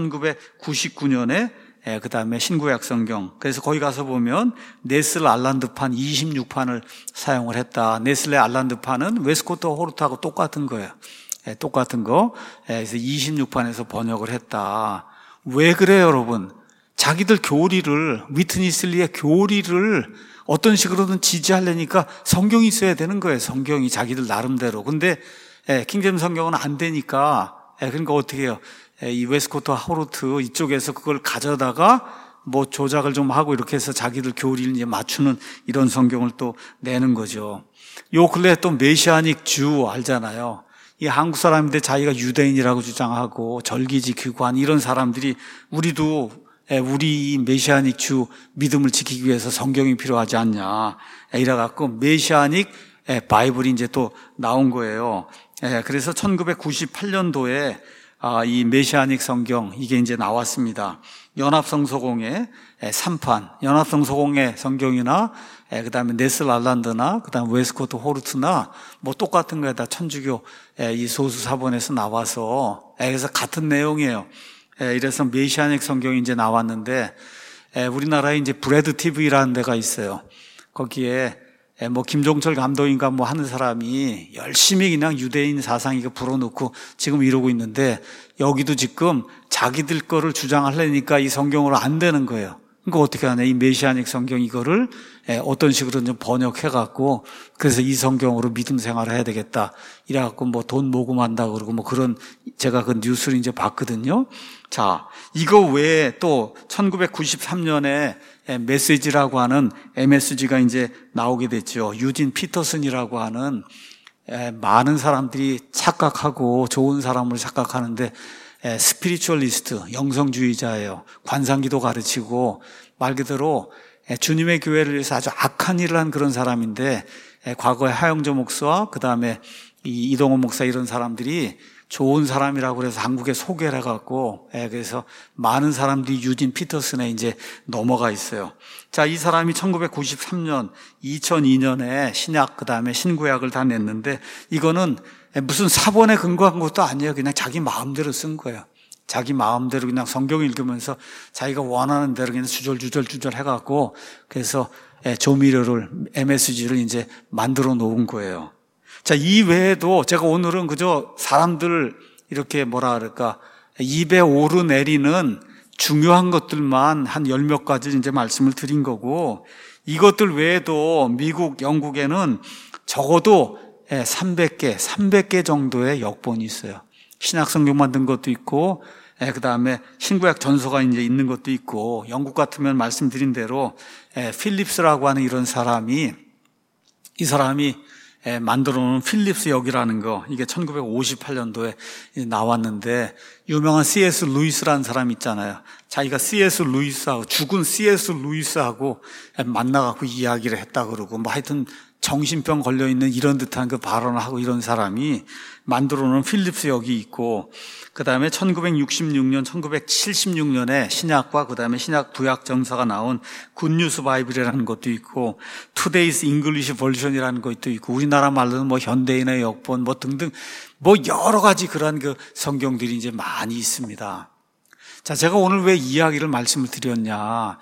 천구백구십구 년에 예, 그 다음에 신구약 성경. 그래서 거기 가서 보면 네슬 알란드판 이십육 판을 사용을 했다. 네슬레 알란드판은 웨스코트 호르트하고 똑같은 거예요. 예, 똑같은 거. 예, 그래서 이십육 판에서 번역을 했다. 왜 그래요, 여러분? 자기들 교리를, 위트니슬리의 교리를 어떤 식으로든 지지하려니까 성경이 있어야 되는 거예요. 성경이 자기들 나름대로. 근데 예, 킹제임스 성경은 안 되니까 예, 그러니까 어떻게 해요? 이 웨스코트 호르트 이쪽에서 그걸 가져다가 뭐 조작을 좀 하고 이렇게 해서 자기들 교리를 이제 맞추는 이런 성경을 또 내는 거죠. 요 근래 또 메시아닉 주 알잖아요. 이 한국 사람인데 자기가 유대인이라고 주장하고 절기 지키고 한 이런 사람들이 우리도 우리 메시아닉 주 믿음을 지키기 위해서 성경이 필요하지 않냐. 이래갖고 메시아닉 바이블이 이제 또 나온 거예요. 그래서 천구백구십팔 년도에 아, 이 메시아닉 성경 이게 이제 나왔습니다. 연합성서공의 삼 판, 연합성서공의 성경이나 그 다음에 네슬 알란드나 그 다음에 웨스코트 호르트나 뭐 똑같은 거에다 천주교 이 소수사본에서 나와서 그래서 같은 내용이에요. 이래서 메시아닉 성경이 이제 나왔는데 우리나라에 이제 브레드 티비라는 데가 있어요. 거기에 예, 뭐 김종철 감독인가 뭐 하는 사람이 열심히 그냥 유대인 사상 이거 불어넣고 지금 이러고 있는데, 여기도 지금 자기들 거를 주장하려니까 이 성경으로 안 되는 거예요. 그러니까 어떻게 하냐, 이 메시아닉 성경 이거를 예, 어떤 식으로 좀 번역해갖고, 그래서 이 성경으로 믿음 생활을 해야 되겠다 이래갖고 뭐 돈 모금한다 그러고 뭐 그런, 제가 그 뉴스를 이제 봤거든요. 자, 이거 외에 또 천구백구십삼 년에 메시지라고 하는 엠에스지가 이제 나오게 됐죠. 유진 피터슨이라고 하는, 많은 사람들이 착각하고 좋은 사람을 착각하는데 스피리추얼리스트, 영성주의자예요. 관상기도 가르치고 말 그대로 주님의 교회를 위해서 아주 악한 일을 한 그런 사람인데, 과거에 하영조 목사와 그 다음에 이동호 목사 이런 사람들이 좋은 사람이라고 그래서 한국에 소개를 해갖고, 예, 그래서 많은 사람들이 유진 피터슨에 이제 넘어가 있어요. 자, 이 사람이 천구백구십삼 년, 이천이 년에 신약, 그 다음에 신구약을 다 냈는데, 이거는 무슨 사본에 근거한 것도 아니에요. 그냥 자기 마음대로 쓴 거예요. 자기 마음대로 그냥 성경 읽으면서 자기가 원하는 대로 그냥 주절주절주절 해갖고, 그래서 조미료를, 엠에스지를 이제 만들어 놓은 거예요. 자, 이 외에도 제가 오늘은 그저 사람들 이렇게 뭐라 그럴까, 입에 오르내리는 중요한 것들만 한 열 몇 가지 이제 말씀을 드린 거고, 이것들 외에도 미국, 영국에는 적어도 삼백 개, 삼백 개 정도의 역본이 있어요. 신약 성경 만든 것도 있고, 그 다음에 신구약 전서가 이제 있는 것도 있고, 영국 같으면 말씀드린 대로 필립스라고 하는 이런 사람이, 이 사람이 만들어 놓은 필립스 역이라는 거, 이게 천구백오십팔 년도에 나왔는데, 유명한 씨에스 루이스라는 사람 있잖아요. 자기가 씨에스 루이스하고, 죽은 씨에스 루이스하고 만나갖고 이야기를 했다 그러고, 뭐 하여튼 정신병 걸려있는 이런 듯한 그 발언을 하고 이런 사람이 만들어 놓은 필립스 역이 있고, 그 다음에 천구백육십육 년, 천구백칠십육 년에 신약과 그 다음에 신약 구약 정사가 나온 굿뉴스 바이블이라는 것도 있고, 투데이스 잉글리시 버전이라는 것도 있고, 우리나라 말로는 뭐 현대인의 역본 뭐 등등 뭐 여러 가지 그런 그 성경들이 이제 많이 있습니다. 자, 제가 오늘 왜 이야기를 말씀을 드렸냐.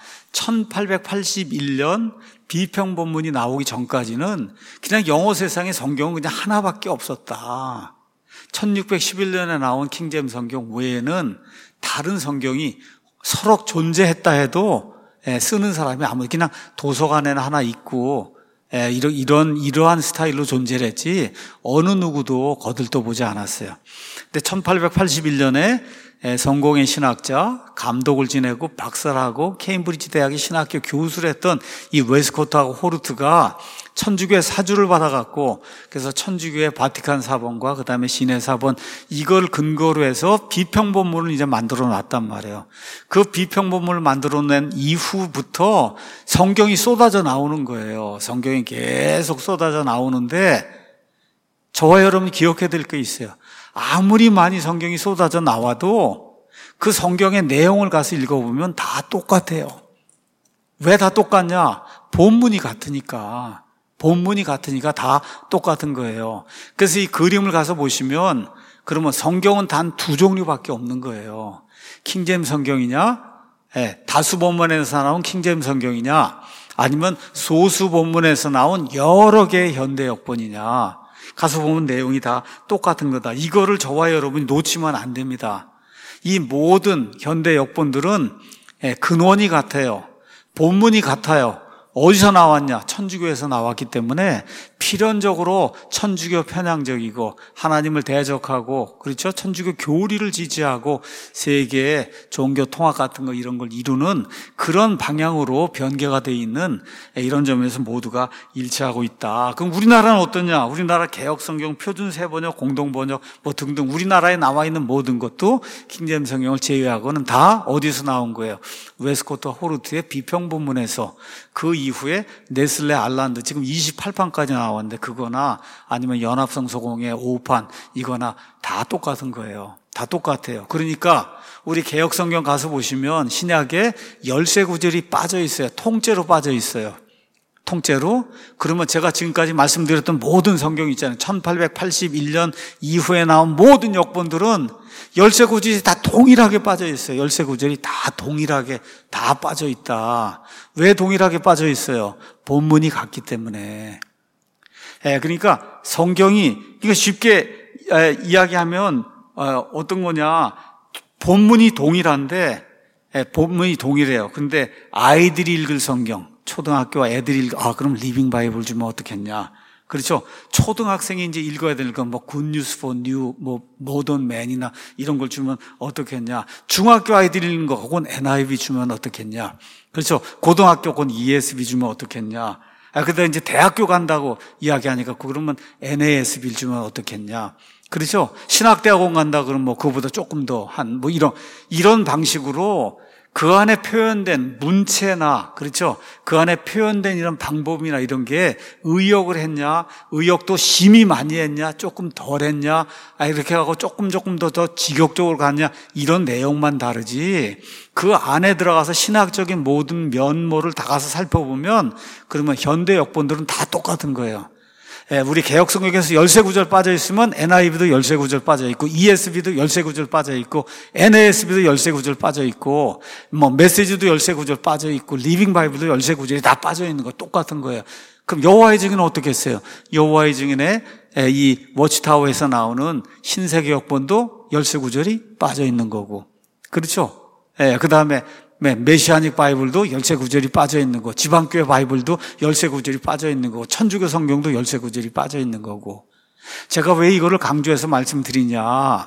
천팔백팔십일 년 비평본문이 나오기 전까지는 그냥 영어 세상에 성경은 그냥 하나밖에 없었다. 천육백십일 년에 나온 킹제임스 성경 외에는 다른 성경이 서로 존재했다 해도 쓰는 사람이 아무리 그냥 도서관에는 하나 있고 이런, 이런, 이러한 스타일로 존재를 했지 어느 누구도 거들떠보지 않았어요. 근데 천팔백팔십일 년에 성공의 신학자, 감독을 지내고 박사를 하고 케임브리지 대학의 신학교 교수를 했던 이 웨스코트하고 호르트가 천주교의 사주를 받아갖고, 그래서 천주교의 바티칸 사본과 그 다음에 시내 사본, 이걸 근거로 해서 비평본문을 이제 만들어 놨단 말이에요. 그 비평본문을 만들어 낸 이후부터 성경이 쏟아져 나오는 거예요. 성경이 계속 쏟아져 나오는데, 저와 여러분이 기억해야 될 게 있어요. 아무리 많이 성경이 쏟아져 나와도 그 성경의 내용을 가서 읽어보면 다 똑같아요. 왜 다 똑같냐? 본문이 같으니까. 본문이 같으니까 다 똑같은 거예요. 그래서 이 그림을 가서 보시면, 그러면 성경은 단 두 종류밖에 없는 거예요. 킹제임스 성경이냐, 네, 다수 본문에서 나온 킹제임스 성경이냐, 아니면 소수 본문에서 나온 여러 개의 현대 역본이냐. 가서 보면 내용이 다 똑같은 거다. 이거를 저와 여러분이 놓치면 안 됩니다. 이 모든 현대 역본들은 근원이 같아요. 본문이 같아요. 어디서 나왔냐? 천주교에서 나왔기 때문에 필연적으로 천주교 편향적이고 하나님을 대적하고, 그렇죠? 천주교 교리를 지지하고 세계의 종교 통합 같은 거 이런 걸 이루는 그런 방향으로 변개가 돼 있는 이런 점에서 모두가 일치하고 있다. 그럼 우리나라는 어떠냐? 우리나라 개혁성경 표준 세번역, 공동번역 뭐 등등 우리나라에 나와 있는 모든 것도 킹제임스 성경을 제외하고는 다 어디서 나온 거예요? 웨스코트 호르트의 비평본문에서. 그 이후에 네슬레 알란드 지금 이십팔 판까지 나왔는데 그거나 아니면 연합성서공의 오 판 이거나 다 똑같은 거예요. 다 똑같아요. 그러니까 우리 개혁성경 가서 보시면 신약에 열세 구절이 빠져 있어요. 통째로 빠져 있어요. 통째로? 그러면 제가 지금까지 말씀드렸던 모든 성경 있잖아요. 천팔백팔십일 년 이후에 나온 모든 역본들은 열세 구절이 다 동일하게 빠져 있어요. 열세 구절이 다 동일하게 다 빠져 있다. 왜 동일하게 빠져 있어요? 본문이 같기 때문에. 예, 그러니까 성경이 이거 쉽게 에, 이야기하면 어, 어떤 거냐? 본문이 동일한데 예, 본문이 동일해요. 근데 아이들이 읽을 성경, 초등학교와 애들이 읽어, 아, 그럼 리빙 바이블 주면 어떻겠냐. 그렇죠. 초등학생이 이제 읽어야 될 건 뭐 굿뉴스 포 뉴, 뭐 모던 맨이나 이런 걸 주면 어떻겠냐. 중학교 아이들이 읽는 거, 그건 엔아이브이 주면 어떻겠냐. 그렇죠. 고등학교 건 이에스비 주면 어떻겠냐. 아, 그다음 이제 대학교 간다고 이야기하니까 그러면 엔에이에스비 주면 어떻겠냐. 그렇죠. 신학대학원 간다 그러면 뭐 그거보다 조금 더 한 뭐 이런 이런 방식으로 그 안에 표현된 문체나, 그렇죠? 그 안에 표현된 이런 방법이나 이런 게 의역을 했냐, 의역도 심히 많이 했냐, 조금 덜 했냐, 아, 이렇게 하고 조금 조금 더, 더 직역적으로 갔냐, 이런 내용만 다르지, 그 안에 들어가서 신학적인 모든 면모를 다 가서 살펴보면, 그러면 현대 역본들은 다 똑같은 거예요. 예, 우리 개역성경에서 열세 구절 빠져 있으면 엔아이브이도 열세 구절 빠져 있고 이에스비도 열세 구절 빠져 있고 엔에이에스비도 열세 구절 빠져 있고 뭐 메시지도 열세 구절 빠져 있고 리빙 바이블도 열세 구절이 다 빠져 있는 거 똑같은 거예요. 그럼 여호와의 증인은 어떻게 했어요? 여호와의 증인의 이 워치타워에서 나오는 신세계 역본도 열세 구절이 빠져 있는 거고, 그렇죠? 예, 그 다음에 메시아닉 바이블도 열세 구절이 빠져 있는 거, 지방교회 바이블도 열세 구절이 빠져 있는 거고, 천주교 성경도 열세 구절이 빠져 있는 거고. 제가 왜 이거를 강조해서 말씀드리냐?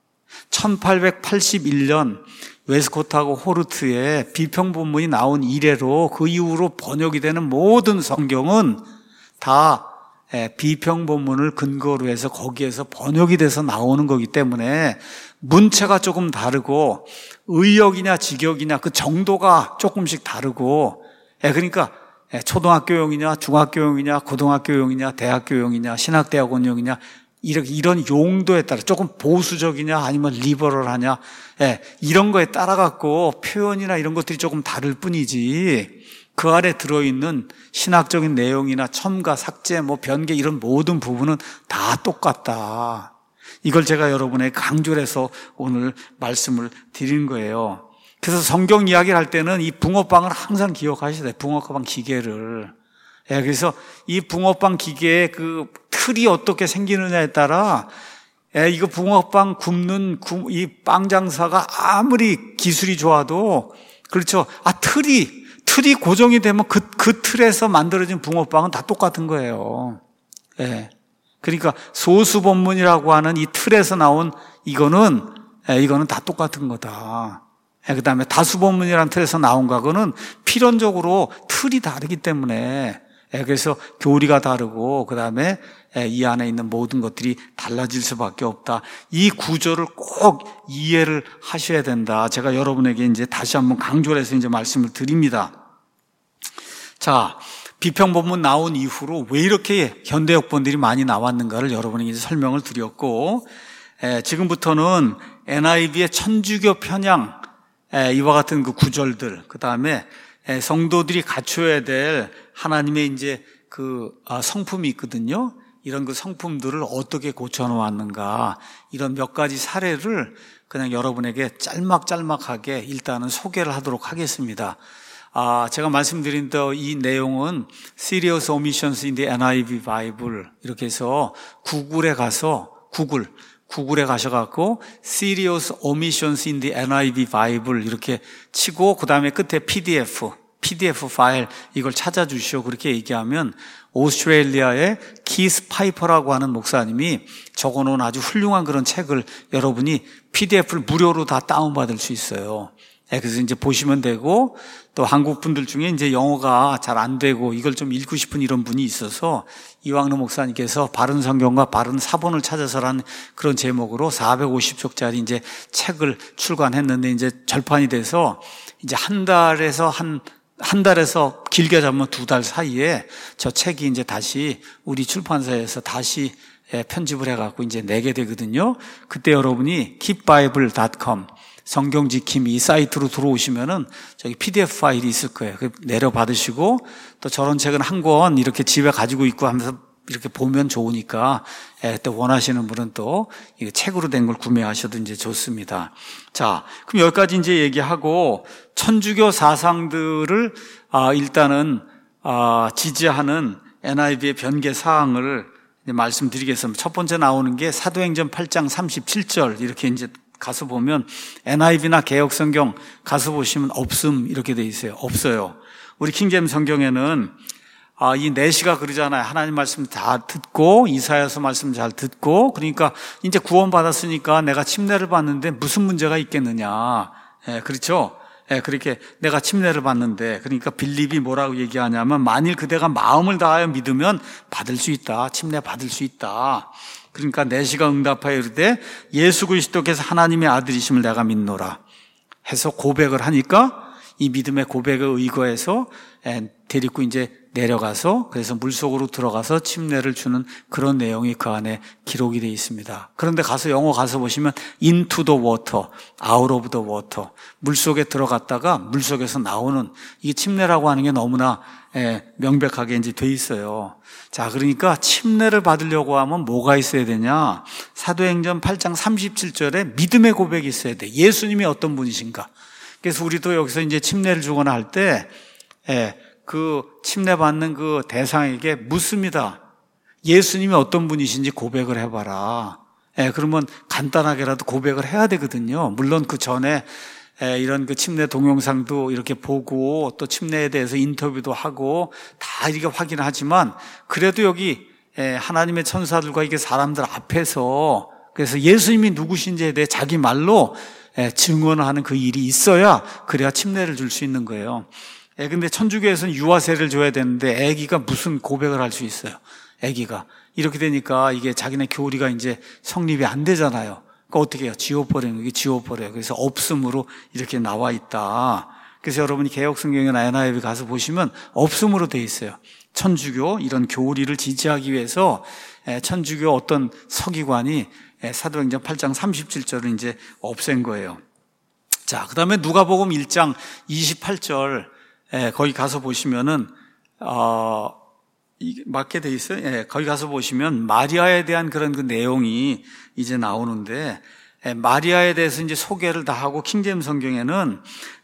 천팔백팔십일 년 웨스코트하고 호르트에 비평 본문이 나온 이래로 그 이후로 번역이 되는 모든 성경은 다 비평 본문을 근거로 해서 거기에서 번역이 돼서 나오는 거기 때문에 문체가 조금 다르고 의역이냐 직역이냐 그 정도가 조금씩 다르고, 그러니까 초등학교용이냐 중학교용이냐 고등학교용이냐 대학교용이냐 신학대학원용이냐 이렇게 이런 용도에 따라 조금 보수적이냐 아니면 리버럴하냐, 이런 거에 따라 갖고 표현이나 이런 것들이 조금 다를 뿐이지 그 안에 들어있는 신학적인 내용이나 첨가, 삭제, 뭐 변개 이런 모든 부분은 다 똑같다. 이걸 제가 여러분에게 강조를 해서 오늘 말씀을 드린 거예요. 그래서 성경 이야기를 할 때는 이 붕어빵을 항상 기억하셔야 돼요. 붕어빵 기계를. 예, 그래서 이 붕어빵 기계의 그 틀이 어떻게 생기느냐에 따라, 예, 이거 붕어빵 굽는 이 빵 장사가 아무리 기술이 좋아도, 그렇죠. 아, 틀이, 틀이 고정이 되면 그, 그 틀에서 만들어진 붕어빵은 다 똑같은 거예요. 예. 그러니까 소수 본문이라고 하는 이 틀에서 나온 이거는, 예, 이거는 다 똑같은 거다. 예, 그 다음에 다수 본문이라는 틀에서 나온 거는 필연적으로 틀이 다르기 때문에, 예, 그래서 교리가 다르고, 그 다음에 예, 이 안에 있는 모든 것들이 달라질 수밖에 없다. 이 구조를 꼭 이해를 하셔야 된다. 제가 여러분에게 이제 다시 한번 강조를 해서 이제 말씀을 드립니다. 자, 비평 본문 나온 이후로 왜 이렇게 현대 역본들이 많이 나왔는가를 여러분에게 이제 설명을 드렸고, 에, 지금부터는 엔아이브이의 천주교 편향, 에, 이와 같은 그 구절들, 그 다음에 성도들이 갖춰야 될 하나님의 이제 그 아, 성품이 있거든요. 이런 그 성품들을 어떻게 고쳐놓았는가, 이런 몇 가지 사례를 그냥 여러분에게 짤막짤막하게 일단은 소개를 하도록 하겠습니다. 아, 제가 말씀드린 이 내용은 Serious Omissions in the 엔아이브이 Bible 이렇게 해서 구글에 가서 구글 구글에 가셔갖고 Serious Omissions in the 엔아이브이 Bible 이렇게 치고 그 다음에 끝에 피디에프 피디에프 파일 이걸 찾아주시오 그렇게 얘기하면 오스트레일리아의 키스 파이퍼라고 하는 목사님이 적어놓은 아주 훌륭한 그런 책을 여러분이 피디에프를 무료로 다 다운받을 수 있어요. 그래서 이제 보시면 되고, 또 한국 분들 중에 이제 영어가 잘 안 되고 이걸 좀 읽고 싶은 이런 분이 있어서 이왕로 목사님께서 바른 성경과 바른 사본을 찾아서라는 그런 제목으로 사백오십 쪽짜리 이제 책을 출간했는데 이제 절판이 돼서 이제 한 달에서 한, 한 달에서 길게 잡으면 두 달 사이에 저 책이 이제 다시 우리 출판사에서 다시 편집을 해갖고 이제 내게 되거든요. 그때 여러분이 킵바이블 닷컴 성경 지킴이 사이트로 들어오시면은 저기 피디에프 파일이 있을 거예요. 내려 받으시고 또 저런 책은 한 권 이렇게 집에 가지고 있고 하면서 이렇게 보면 좋으니까 또 원하시는 분은 또 책으로 된 걸 구매하셔도 이제 좋습니다. 자, 그럼 여기까지 이제 얘기하고 천주교 사상들을 아, 일단은 아, 지지하는 엔아이브이의 변개 사항을 이제 말씀드리겠습니다. 첫 번째 나오는 게 사도행전 팔 장 삼십칠 절 이렇게 이제 가서 보면 엔아이브이나 개역성경 가서 보시면 없음 이렇게 돼 있어요. 없어요. 우리 킹제임스 성경에는 아, 이 내시가 그러잖아요. 하나님 말씀 다 듣고 이사야서 말씀 잘 듣고 그러니까 이제 구원 받았으니까 내가 침례를 받는데 무슨 문제가 있겠느냐. 예, 그렇죠? 예, 그렇게 내가 침례를 받는데 그러니까 빌립이 뭐라고 얘기하냐면 만일 그대가 마음을 다하여 믿으면 받을 수 있다. 침례 받을 수 있다. 그러니까 내시가 응답하여 이르되 예수 그리스도께서 하나님의 아들이심을 내가 믿노라 해서 고백을 하니까 이 믿음의 고백에 의거해서 데리고 이제 내려가서 그래서 물속으로 들어가서 침례를 주는 그런 내용이 그 안에 기록이 되어 있습니다. 그런데 가서 영어 가서 보시면 into the water, out of the water 물속에 들어갔다가 물속에서 나오는 이 침례라고 하는 게 너무나 명백하게 이제 돼 있어요. 자, 그러니까 침례를 받으려고 하면 뭐가 있어야 되냐? 사도행전 팔 장 삼십칠 절에 믿음의 고백이 있어야 돼. 예수님이 어떤 분이신가? 그래서 우리도 여기서 이제 침례를 주거나 할 때 그 침례 받는 그 대상에게 묻습니다. 예수님이 어떤 분이신지 고백을 해봐라. 예, 그러면 간단하게라도 고백을 해야 되거든요. 물론 그 전에 예, 이런 그 침례 동영상도 이렇게 보고 또 침례에 대해서 인터뷰도 하고 다 이렇게 확인하지만 그래도 여기 예, 하나님의 천사들과 이게 사람들 앞에서 그래서 예수님이 누구신지에 대해 자기 말로 예, 증언하는 그 일이 있어야 그래야 침례를 줄 수 있는 거예요. 예, 근데 천주교에서는 유아세를 줘야 되는데 아기가 무슨 고백을 할 수 있어요. 아기가. 이렇게 되니까 이게 자기네 교리가 이제 성립이 안 되잖아요. 그러니까 어떻게 해요? 지워버리는 게 지워버려요. 그래서 없음으로 이렇게 나와 있다. 그래서 여러분이 개역성경이나 엔아이브이 가서 보시면 없음으로 돼 있어요. 천주교 이런 교리를 지지하기 위해서 천주교 어떤 서기관이 사도행전 팔 장 삼십칠 절을 이제 없앤 거예요. 자, 그 다음에 누가복음 일 장 이십팔 절 예, 거기 가서 보시면은, 어, 이게 맞게 돼 있어요. 예, 거기 가서 보시면 마리아에 대한 그런 그 내용이 이제 나오는데, 예, 마리아에 대해서 이제 소개를 다 하고 킹제임스 성경에는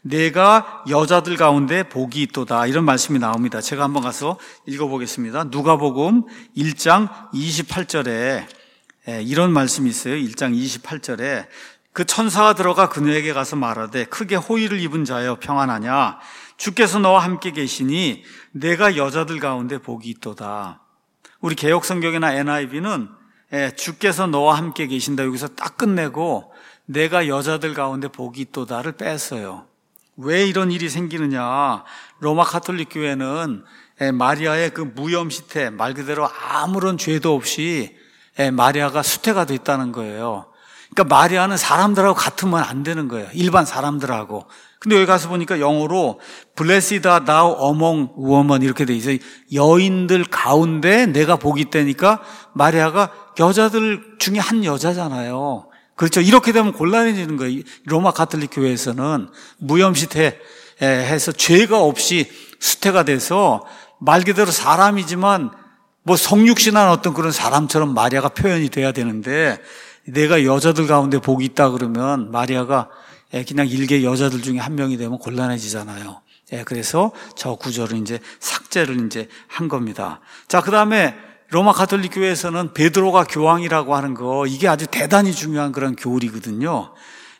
내가 여자들 가운데 복이 있도다. 이런 말씀이 나옵니다. 제가 한번 가서 읽어보겠습니다. 누가복음 일 장 이십팔 절에 예, 이런 말씀이 있어요. 일 장 이십팔 절에 그 천사가 들어가 그녀에게 가서 말하되 크게 호의를 입은 자여 평안하냐. 주께서 너와 함께 계시니 내가 여자들 가운데 복이 있도다. 우리 개역성경이나 엔아이브이는 주께서 너와 함께 계신다 여기서 딱 끝내고 내가 여자들 가운데 복이 있도다를 뺐어요. 왜 이런 일이 생기느냐. 로마 가톨릭 교회는 마리아의 그 무염시태 말 그대로 아무런 죄도 없이 마리아가 수태가 됐다는 거예요. 그러니까 마리아는 사람들하고 같으면 안 되는 거예요. 일반 사람들하고. 근데 여기 가서 보니까 영어로 Blessed are thou among women 이렇게 돼 있어요. 여인들 가운데 내가 복이 있다니까 마리아가 여자들 중에 한 여자잖아요. 그렇죠. 이렇게 되면 곤란해지는 거예요. 로마 가톨릭 교회에서는 무염시태 해서 죄가 없이 수태가 돼서 말 그대로 사람이지만 뭐 성육신한 어떤 그런 사람처럼 마리아가 표현이 돼야 되는데 내가 여자들 가운데 복이 있다 그러면 마리아가 그냥 일개 여자들 중에 한 명이 되면 곤란해지잖아요. 그래서 저 구절을 이제 삭제를 이제 한 겁니다. 자, 그 다음에 로마 가톨릭 교회에서는 베드로가 교황이라고 하는 거 이게 아주 대단히 중요한 그런 교리거든요.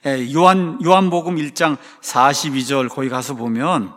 요한 요한복음 일 장 사십이 절 거기 가서 보면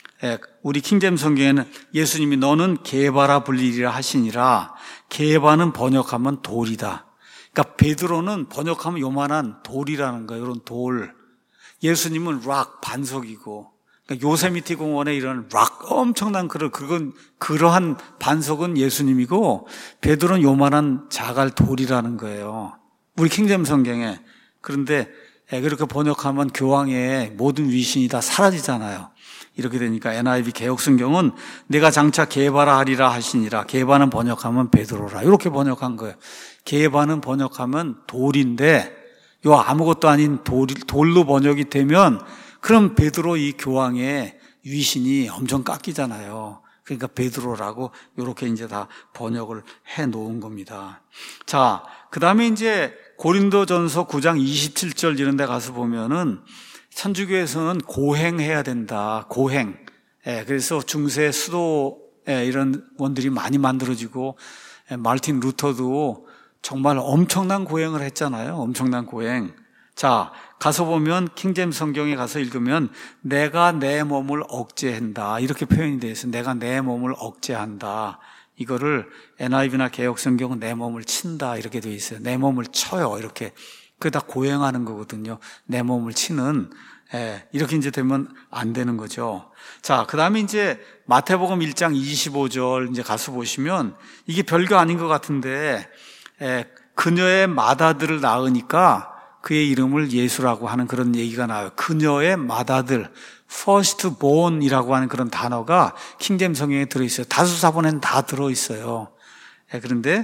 우리 킹제임스 성경에는 예수님이 너는 게바라 불리리라 하시니라. 게바는 번역하면 돌이다. 그러니까 베드로는 번역하면 요만한 돌이라는 거예요. 이런 돌. 예수님은 락 반석이고, 그러니까 요세미티 공원에 이런 락 엄청난 그런 그건 그러한 반석은 예수님이고 베드로는 요만한 자갈 돌이라는 거예요. 우리 킹제임스 성경에. 그런데 그렇게 번역하면 교황의 모든 위신이 다 사라지잖아요. 이렇게 되니까 엔아이브이 개역성경은 내가 장차 게바라 하리라 하시니라. 게바는 번역하면 베드로라. 이렇게 번역한 거예요. 게바는 번역하면 돌인데 요 아무것도 아닌 돌, 돌로 번역이 되면 그럼 베드로 이 교황의 위신이 엄청 깎이잖아요. 그러니까 베드로라고 이렇게 이제 다 번역을 해 놓은 겁니다. 자, 그 다음에 이제 고린도전서 구 장 이십칠 절 이런 데 가서 보면은 천주교에서는 고행해야 된다. 고행. 예, 그래서 중세 수도 예, 이런 원들이 많이 만들어지고 예, 마르틴 루터도 정말 엄청난 고행을 했잖아요. 엄청난 고행. 자, 가서 보면 킹제임스 성경에 가서 읽으면 내가 내 몸을 억제한다. 이렇게 표현이 되어 있어요. 내가 내 몸을 억제한다. 이거를 엔아이브이나 개역 성경은 내 몸을 친다. 이렇게 되어 있어요. 내 몸을 쳐요. 이렇게. 그게 다 고행하는 거거든요. 내 몸을 치는. 예, 이렇게 이제 되면 안 되는 거죠. 자, 그 다음에 이제 마태복음 일 장 이십오 절 이제 가서 보시면 이게 별거 아닌 것 같은데, 예, 그녀의 맏아들을 낳으니까 그의 이름을 예수라고 하는 그런 얘기가 나와요. 그녀의 맏아들, first born이라고 하는 그런 단어가 킹제임스 성경에 들어있어요. 다수사본에는 다 들어있어요. 예, 그런데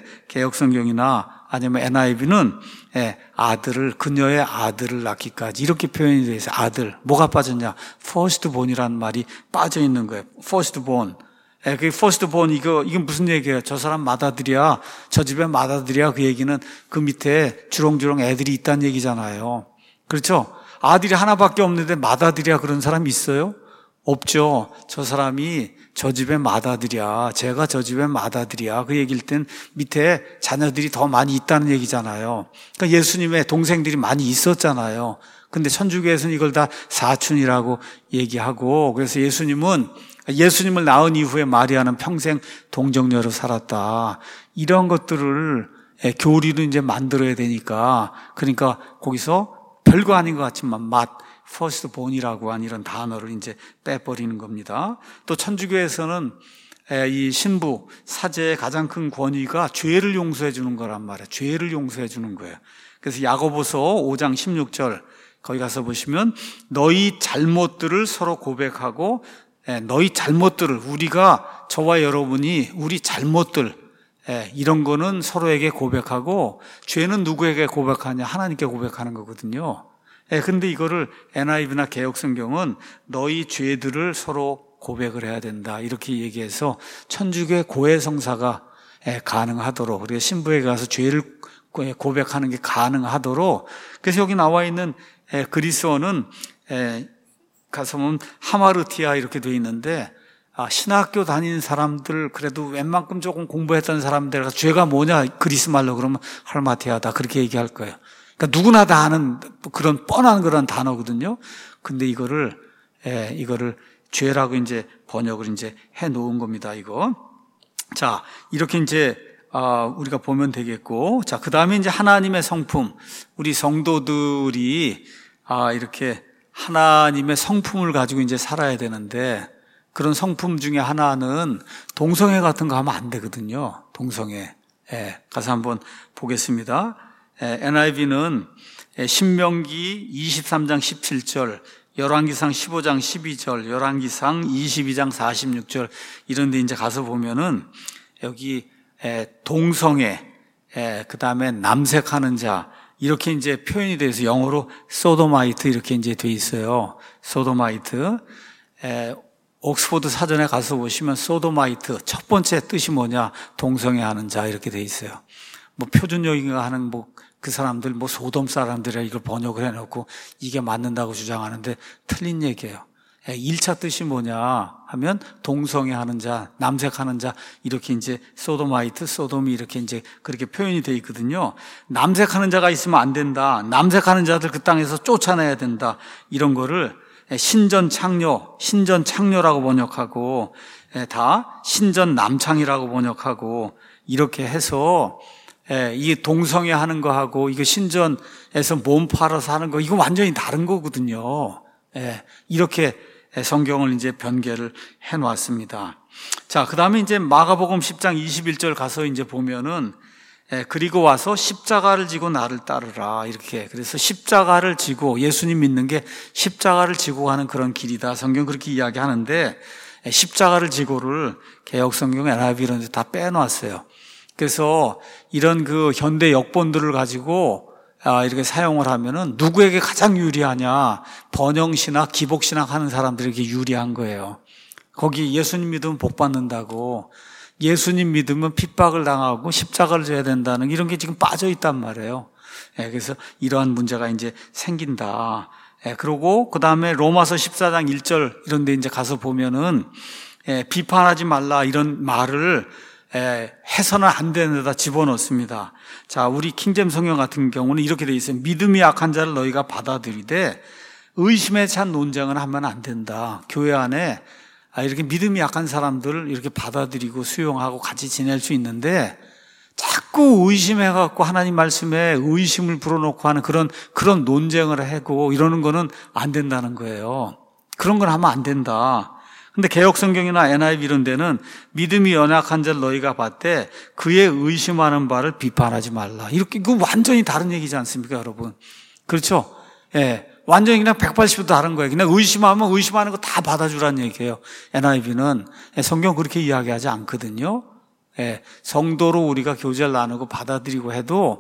개역성경이나 아니면 엔아이브이는 예, 아들을, 그녀의 아들을 낳기까지 이렇게 표현이 되어 있어요. 아들. 뭐가 빠졌냐? first born이라는 말이 빠져 있는 거예요. first born. 예, 그 first born 이거, 이건 무슨 얘기예요? 저 사람 맏아들이야. 저 집의 맏아들이야. 그 얘기는 그 밑에 주렁주렁 애들이 있다는 얘기잖아요. 그렇죠? 아들이 하나밖에 없는데 맏아들이야. 그런 사람이 있어요? 없죠. 저 사람이 저 집의 맏아들이야. 제가 저 집의 맏아들이야. 그 얘기일 땐 밑에 자녀들이 더 많이 있다는 얘기잖아요. 그러니까 예수님의 동생들이 많이 있었잖아요. 근데 천주교에서는 이걸 다 사촌이라고 얘기하고, 그래서 예수님은 예수님을 낳은 이후에 마리아는 평생 동정녀로 살았다. 이런 것들을 교리로 이제 만들어야 되니까, 그러니까 거기서 별거 아닌 것 같지만 맛, first born이라고 하는 이런 단어를 이제 빼버리는 겁니다. 또 천주교에서는 이 신부, 사제의 가장 큰 권위가 죄를 용서해 주는 거란 말이에요. 죄를 용서해 주는 거예요. 그래서 야고보서 오 장 십육 절 거기 가서 보시면 너희 잘못들을 서로 고백하고, 너희 잘못들을, 우리가, 저와 여러분이 우리 잘못들, 이런 거는 서로에게 고백하고, 죄는 누구에게 고백하냐? 하나님께 고백하는 거거든요. 예, 근데 이거를 엔아이브이나 개역성경은 너희 죄들을 서로 고백을 해야 된다. 이렇게 얘기해서 천주교의 고해성사가 예, 가능하도록, 우리가 신부에게 가서 죄를 고백하는 게 가능하도록, 그래서 여기 나와 있는 예, 그리스어는 예, 가서 보면 하마르티아 이렇게 돼 있는데, 아, 신학교 다니는 사람들, 그래도 웬만큼 조금 공부했던 사람들, 죄가 뭐냐? 그리스 말로 그러면 할마티아다. 그렇게 얘기할 거예요. 그러니까 누구나 다 아는 그런 뻔한 그런 단어거든요. 근데 이거를, 예, 이거를 죄라고 이제 번역을 이제 해 놓은 겁니다, 이거. 자, 이렇게 이제, 아, 우리가 보면 되겠고. 자, 그 다음에 이제 하나님의 성품. 우리 성도들이, 아, 이렇게 하나님의 성품을 가지고 이제 살아야 되는데, 그런 성품 중에 하나는 동성애 같은 거 하면 안 되거든요. 동성애. 예, 가서 한번 보겠습니다. 엔아이브이는 신명기 이십삼 장 십칠 절, 열왕기상 십오 장 십이 절, 열왕기상 이십이 장 사십육 절 이런 데 이제 가서 보면은 여기 동성애, 그 다음에 남색하는 자, 이렇게 이제 표현이 돼서 영어로 소도마이트 이렇게 이제 돼 있어요. 소도마이트. 옥스포드 사전에 가서 보시면 소도마이트 첫 번째 뜻이 뭐냐? 동성애하는 자 이렇게 돼 있어요. 뭐 표준역인가 하는 뭐 그 사람들 뭐 소돔 사람들이라 이걸 번역을 해놓고 이게 맞는다고 주장하는데 틀린 얘기예요. 일 차 뜻이 뭐냐 하면 동성애하는 자, 남색하는 자 이렇게 이제 소도마이트, 소돔이 이렇게 이제 그렇게 표현이 돼 있거든요. 남색하는 자가 있으면 안 된다. 남색하는 자들 그 땅에서 쫓아내야 된다. 이런 거를 신전 창녀, 신전 창녀라고 번역하고 다 신전 남창이라고 번역하고 이렇게 해서 이 동성애 하는 거하고 이거 신전에서 몸 팔아서 하는 거 이거 완전히 다른 거거든요. 이렇게 성경을 이제 변개를 해 놨습니다. 자, 그 다음에 이제 마가복음 십 장 이십일 절 가서 이제 보면은 그리고 와서 십자가를 지고 나를 따르라 이렇게. 그래서 십자가를 지고 예수님 믿는 게 십자가를 지고 가는 그런 길이다. 성경 그렇게 이야기하는데 십자가를 지고를 개역 성경 엔아이브이 이런 데 다 빼놨어요. 그래서 이런 그 현대 역본들을 가지고 이렇게 사용을 하면은 누구에게 가장 유리하냐? 번영신학, 기복신학 하는 사람들에게 유리한 거예요. 거기 예수님 믿으면 복 받는다고, 예수님 믿으면 핍박을 당하고 십자가를 져야 된다는 이런 게 지금 빠져 있단 말이에요. 예, 그래서 이러한 문제가 이제 생긴다. 예, 그리고 그 다음에 로마서 십사 장 일 절 이런 데 이제 가서 보면은 예, 비판하지 말라 이런 말을 예, 해서는 안 되는 데다 집어넣습니다. 자, 우리 킹제임 성경 같은 경우는 이렇게 돼 있어요. 믿음이 약한 자를 너희가 받아들이되 의심에 찬 논쟁을 하면 안 된다. 교회 안에 이렇게 믿음이 약한 사람들을 이렇게 받아들이고 수용하고 같이 지낼 수 있는데 자꾸 의심해갖고 하나님 말씀에 의심을 불어넣고 하는 그런, 그런 논쟁을 하고 이러는 거는 안 된다는 거예요. 그런 건 하면 안 된다. 근데 개혁성경이나 엔아이브이 이런 데는 믿음이 연약한 자를 너희가 봤되 그의 의심하는 바를 비판하지 말라. 이렇게, 그 완전히 다른 얘기지 않습니까, 여러분? 그렇죠? 예. 완전히 그냥 백팔십 도 다른 거예요. 그냥 의심하면 의심하는 거 다 받아주라는 얘기예요. 엔아이브이는 성경 그렇게 이야기하지 않거든요. 예, 성도로 우리가 교제를 나누고 받아들이고 해도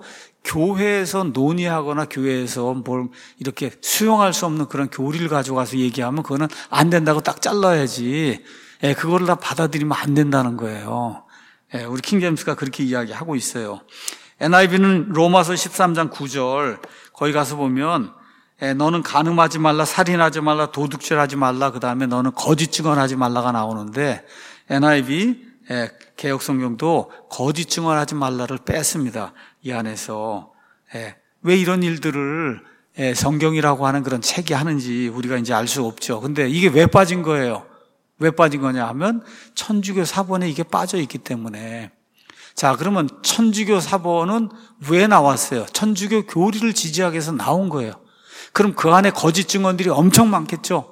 교회에서 논의하거나 교회에서 뭘 이렇게 수용할 수 없는 그런 교리를 가져가서 얘기하면 그거는 안 된다고 딱 잘라야지. 예, 그거를 다 받아들이면 안 된다는 거예요. 예, 우리 킹제임스가 그렇게 이야기하고 있어요. 엔아이브이는 로마서 십삼 장 구 절 거기 가서 보면 예, 너는 간음하지 말라, 살인하지 말라, 도둑질하지 말라, 그 다음에 너는 거짓 증언하지 말라가 나오는데 엔아이브이 예, 개혁성경도 거짓 증언하지 말라를 뺐습니다. 이 안에서 예, 왜 이런 일들을 예, 성경이라고 하는 그런 책이 하는지 우리가 이제 알 수 없죠. 근데 이게 왜 빠진 거예요? 왜 빠진 거냐 하면 천주교 사본에 이게 빠져 있기 때문에. 자, 그러면 천주교 사본은 왜 나왔어요? 천주교 교리를 지지하기 위해서 나온 거예요. 그럼 그 안에 거짓 증언들이 엄청 많겠죠.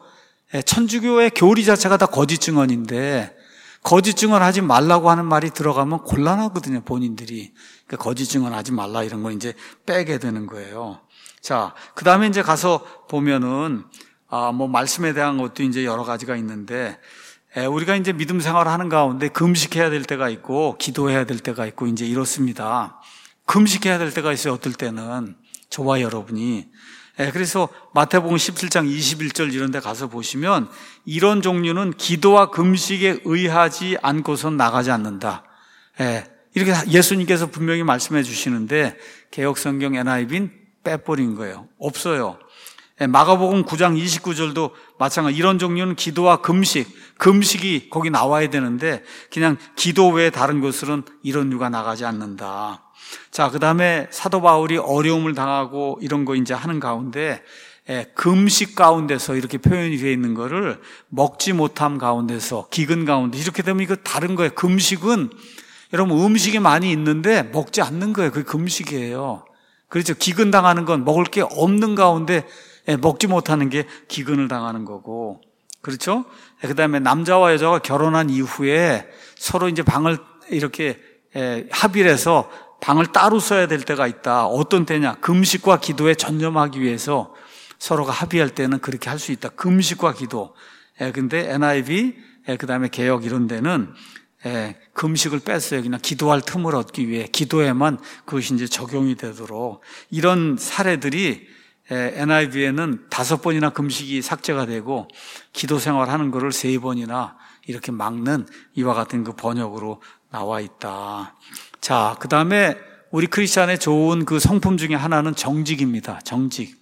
천주교의 교리 자체가 다 거짓 증언인데 거짓 증언하지 말라고 하는 말이 들어가면 곤란하거든요, 본인들이. 그러니까 거짓 증언하지 말라 이런 거 이제 빼게 되는 거예요. 자, 그 다음에 이제 가서 보면은 아, 뭐 말씀에 대한 것도 이제 여러 가지가 있는데 에, 우리가 이제 믿음 생활을 하는 가운데 금식해야 될 때가 있고 기도해야 될 때가 있고 이제 이렇습니다. 금식해야 될 때가 있어요. 어떨 때는 저와 여러분이. 예, 그래서 마태복음 십칠 장 이십일 절 이런 데 가서 보시면 이런 종류는 기도와 금식에 의하지 않고선 나가지 않는다. 예, 이렇게 예수님께서 분명히 말씀해 주시는데 개혁성경 엔아이브이는 빼버린 거예요. 없어요. 예, 마가복음 구 장 이십구 절도 마찬가지. 이런 종류는 기도와 금식, 금식이 거기 나와야 되는데 그냥 기도 외에 다른 것으로는 이런 류가 나가지 않는다. 자, 그 다음에 사도 바울이 어려움을 당하고 이런 거 이제 하는 가운데, 예, 금식 가운데서 이렇게 표현이 되어 있는 거를 먹지 못함 가운데서, 기근 가운데, 이렇게 되면 이거 다른 거예요. 금식은, 여러분 음식이 많이 있는데 먹지 않는 거예요. 그게 금식이에요. 그렇죠. 기근 당하는 건 먹을 게 없는 가운데, 예, 먹지 못하는 게 기근을 당하는 거고. 그렇죠? 예, 그 다음에 남자와 여자가 결혼한 이후에 서로 이제 방을 이렇게, 예, 합의를 해서 방을 따로 써야 될 때가 있다. 어떤 때냐? 금식과 기도에 전념하기 위해서 서로가 합의할 때는 그렇게 할 수 있다. 금식과 기도. 예, 근데 엔아이브이, 예, 그 다음에 개혁 이런 데는, 예, 금식을 뺐어요. 그냥 기도할 틈을 얻기 위해. 기도에만 그것이 이제 적용이 되도록. 이런 사례들이, 예, 엔아이브이에는 다섯 번이나 금식이 삭제가 되고, 기도 생활 하는 거를 세 번이나 이렇게 막는 이와 같은 그 번역으로 나와 있다. 자, 그 다음에 우리 크리스찬의 좋은 그 성품 중에 하나는 정직입니다. 정직.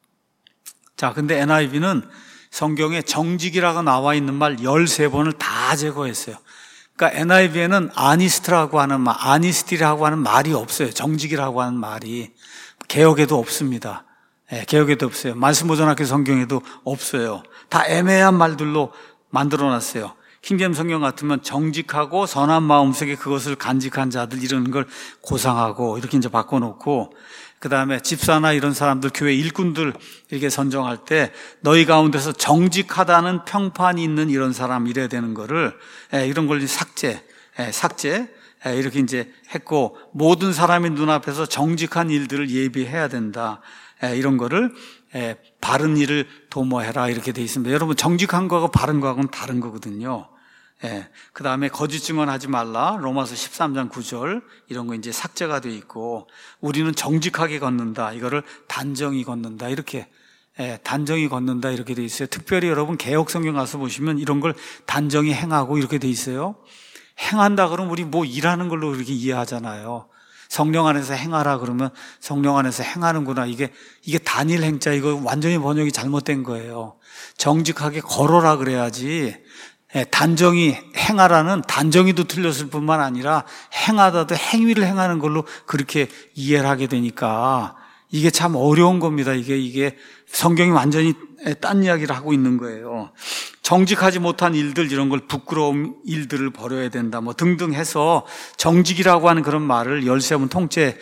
자, 근데 엔아이브이는 성경에 정직이라고 나와 있는 말 열세 번을 다 제거했어요. 그러니까 엔아이브이에는 아니스트라고 하는 말, 아니스티라고 하는 말이 없어요. 정직이라고 하는 말이. 개역에도 없습니다. 네, 개역에도 없어요. 말씀보존학교 성경에도 없어요. 다 애매한 말들로 만들어놨어요. 킹제임 성경 같으면 정직하고 선한 마음속에 그것을 간직한 자들 이런 걸 고상하고 이렇게 이제 바꿔놓고, 그 다음에 집사나 이런 사람들, 교회 일꾼들 이렇게 선정할 때 너희 가운데서 정직하다는 평판이 있는 이런 사람 이래야 되는 거를, 예, 이런 걸 삭제, 예, 삭제, 예, 이렇게 이제 했고, 모든 사람의 눈앞에서 정직한 일들을 예비해야 된다. 예, 이런 거를, 예, 바른 일을 도모해라 이렇게 돼 있습니다. 여러분, 정직한 거하고 바른 거하고는 다른 거거든요. 예. 그 다음에 거짓 증언하지 말라. 로마서 십삼 장 구 절. 이런 거 이제 삭제가 돼 있고, 우리는 정직하게 걷는다. 이거를 단정히 걷는다. 이렇게, 예, 단정히 걷는다. 이렇게 돼 있어요. 특별히 여러분 개역 성경 가서 보시면 이런 걸 단정히 행하고 이렇게 돼 있어요. 행한다 그러면 우리 뭐 일하는 걸로 이렇게 이해하잖아요. 성령 안에서 행하라 그러면 성령 안에서 행하는구나. 이게, 이게 단일 행자. 이거 완전히 번역이 잘못된 거예요. 정직하게 걸어라 그래야지. 예, 단정히 행하라는 단정히도 틀렸을 뿐만 아니라 행하다도 행위를 행하는 걸로 그렇게 이해를 하게 되니까 이게 참 어려운 겁니다. 이게, 이게 성경이 완전히 딴 이야기를 하고 있는 거예요. 정직하지 못한 일들, 이런 걸 부끄러운 일들을 버려야 된다, 뭐 등등 해서 정직이라고 하는 그런 말을 열세 번 통째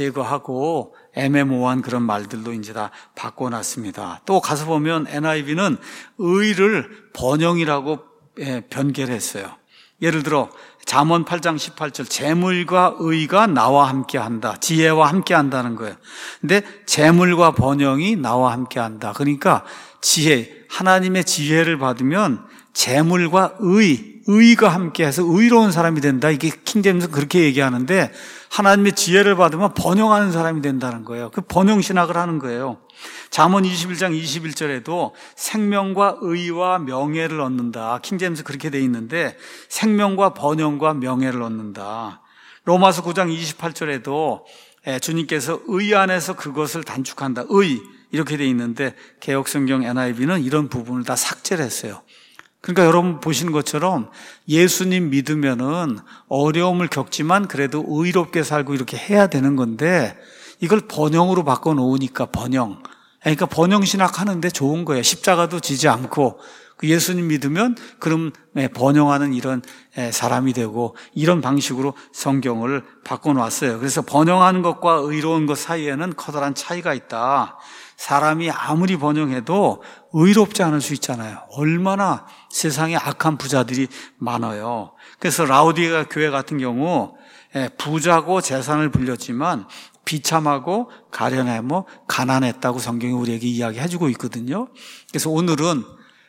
제거하고 애매모호한 그런 말들도 이제 다 바꿔놨습니다. 또 가서 보면 엔아이브이는 의를 번영이라고 예, 변개를 했어요. 예를 들어 잠언 팔 장 십팔 절, 재물과 의가 나와 함께한다. 지혜와 함께한다는 거예요. 근데 재물과 번영이 나와 함께한다. 그러니까 지혜, 하나님의 지혜를 받으면 재물과 의, 의가 함께해서 의로운 사람이 된다. 이게 킹제임스 그렇게 얘기하는데, 하나님의 지혜를 받으면 번영하는 사람이 된다는 거예요. 그 번영 신학을 하는 거예요. 잠언 이십일 장 이십일 절에도 생명과 의와 명예를 얻는다. 킹제임스 그렇게 돼 있는데 생명과 번영과 명예를 얻는다. 로마서 구 장 이십팔 절에도 주님께서 의 안에서 그것을 단축한다. 의 이렇게 돼 있는데 개역성경 엔아이브이는 이런 부분을 다 삭제를 했어요. 그러니까 여러분 보시는 것처럼 예수님 믿으면은 어려움을 겪지만 그래도 의롭게 살고 이렇게 해야 되는 건데, 이걸 번영으로 바꿔놓으니까 번영. 그러니까 번영신학 하는데 좋은 거예요. 십자가도 지지 않고 예수님 믿으면 그럼 번영하는 이런 사람이 되고, 이런 방식으로 성경을 바꿔놨어요. 그래서 번영하는 것과 의로운 것 사이에는 커다란 차이가 있다. 사람이 아무리 번영해도 의롭지 않을 수 있잖아요. 얼마나 세상에 악한 부자들이 많아요. 그래서 라우디게아 교회 같은 경우 부자고 재산을 불렸지만 비참하고 가련하고 가난했다고 성경이 우리에게 이야기해주고 있거든요. 그래서 오늘은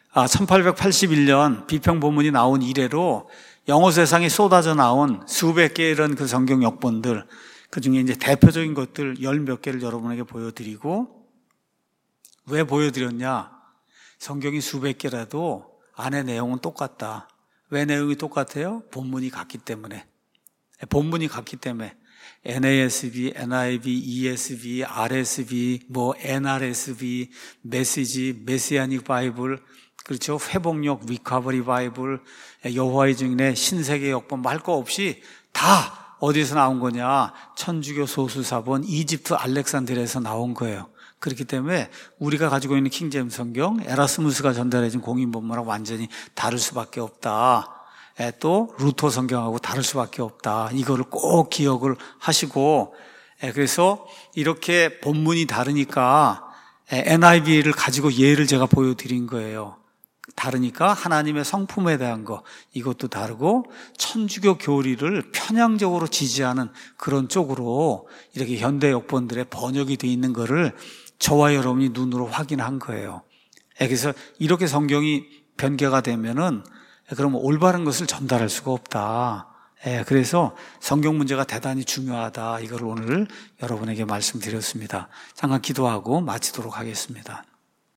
천팔백팔십일 년 비평 본문이 나온 이래로 영어 세상에 쏟아져 나온 수백 개의 이런 그 성경 역본들, 그 중에 이제 대표적인 것들 열 몇 개를 여러분에게 보여드리고, 왜 보여드렸냐? 성경이 수백 개라도 안에 내용은 똑같다. 왜 내용이 똑같아요? 본문이 같기 때문에. 본문이 같기 때문에. 엔에이에스비, 엔아이브이, 이에스비, 알에스비, 뭐 엔알에스비, 메시지, 메시아닉 바이블, 그렇죠? 회복력, 리커버리 바이블, 여호와의 증인의 신세계 역본, 할 거 없이 다 어디서 나온 거냐? 천주교 소수사본 이집트 알렉산드리아에서 나온 거예요. 그렇기 때문에 우리가 가지고 있는 킹제임스 성경, 에라스무스가 전달해준 공인본문하고 완전히 다를 수밖에 없다. 또 루터 성경하고 다를 수밖에 없다. 이거를 꼭 기억을 하시고, 그래서 이렇게 본문이 다르니까 엔아이브이를 가지고 예를 제가 보여드린 거예요. 다르니까 하나님의 성품에 대한 거, 이것도 다르고, 천주교 교리를 편향적으로 지지하는 그런 쪽으로 이렇게 현대 역본들의 번역이 되어 있는 거를 저와 여러분이 눈으로 확인한 거예요. 그래서 이렇게 성경이 변개가 되면은 그럼 올바른 것을 전달할 수가 없다. 그래서 성경 문제가 대단히 중요하다. 이걸 오늘 여러분에게 말씀드렸습니다. 잠깐 기도하고 마치도록 하겠습니다.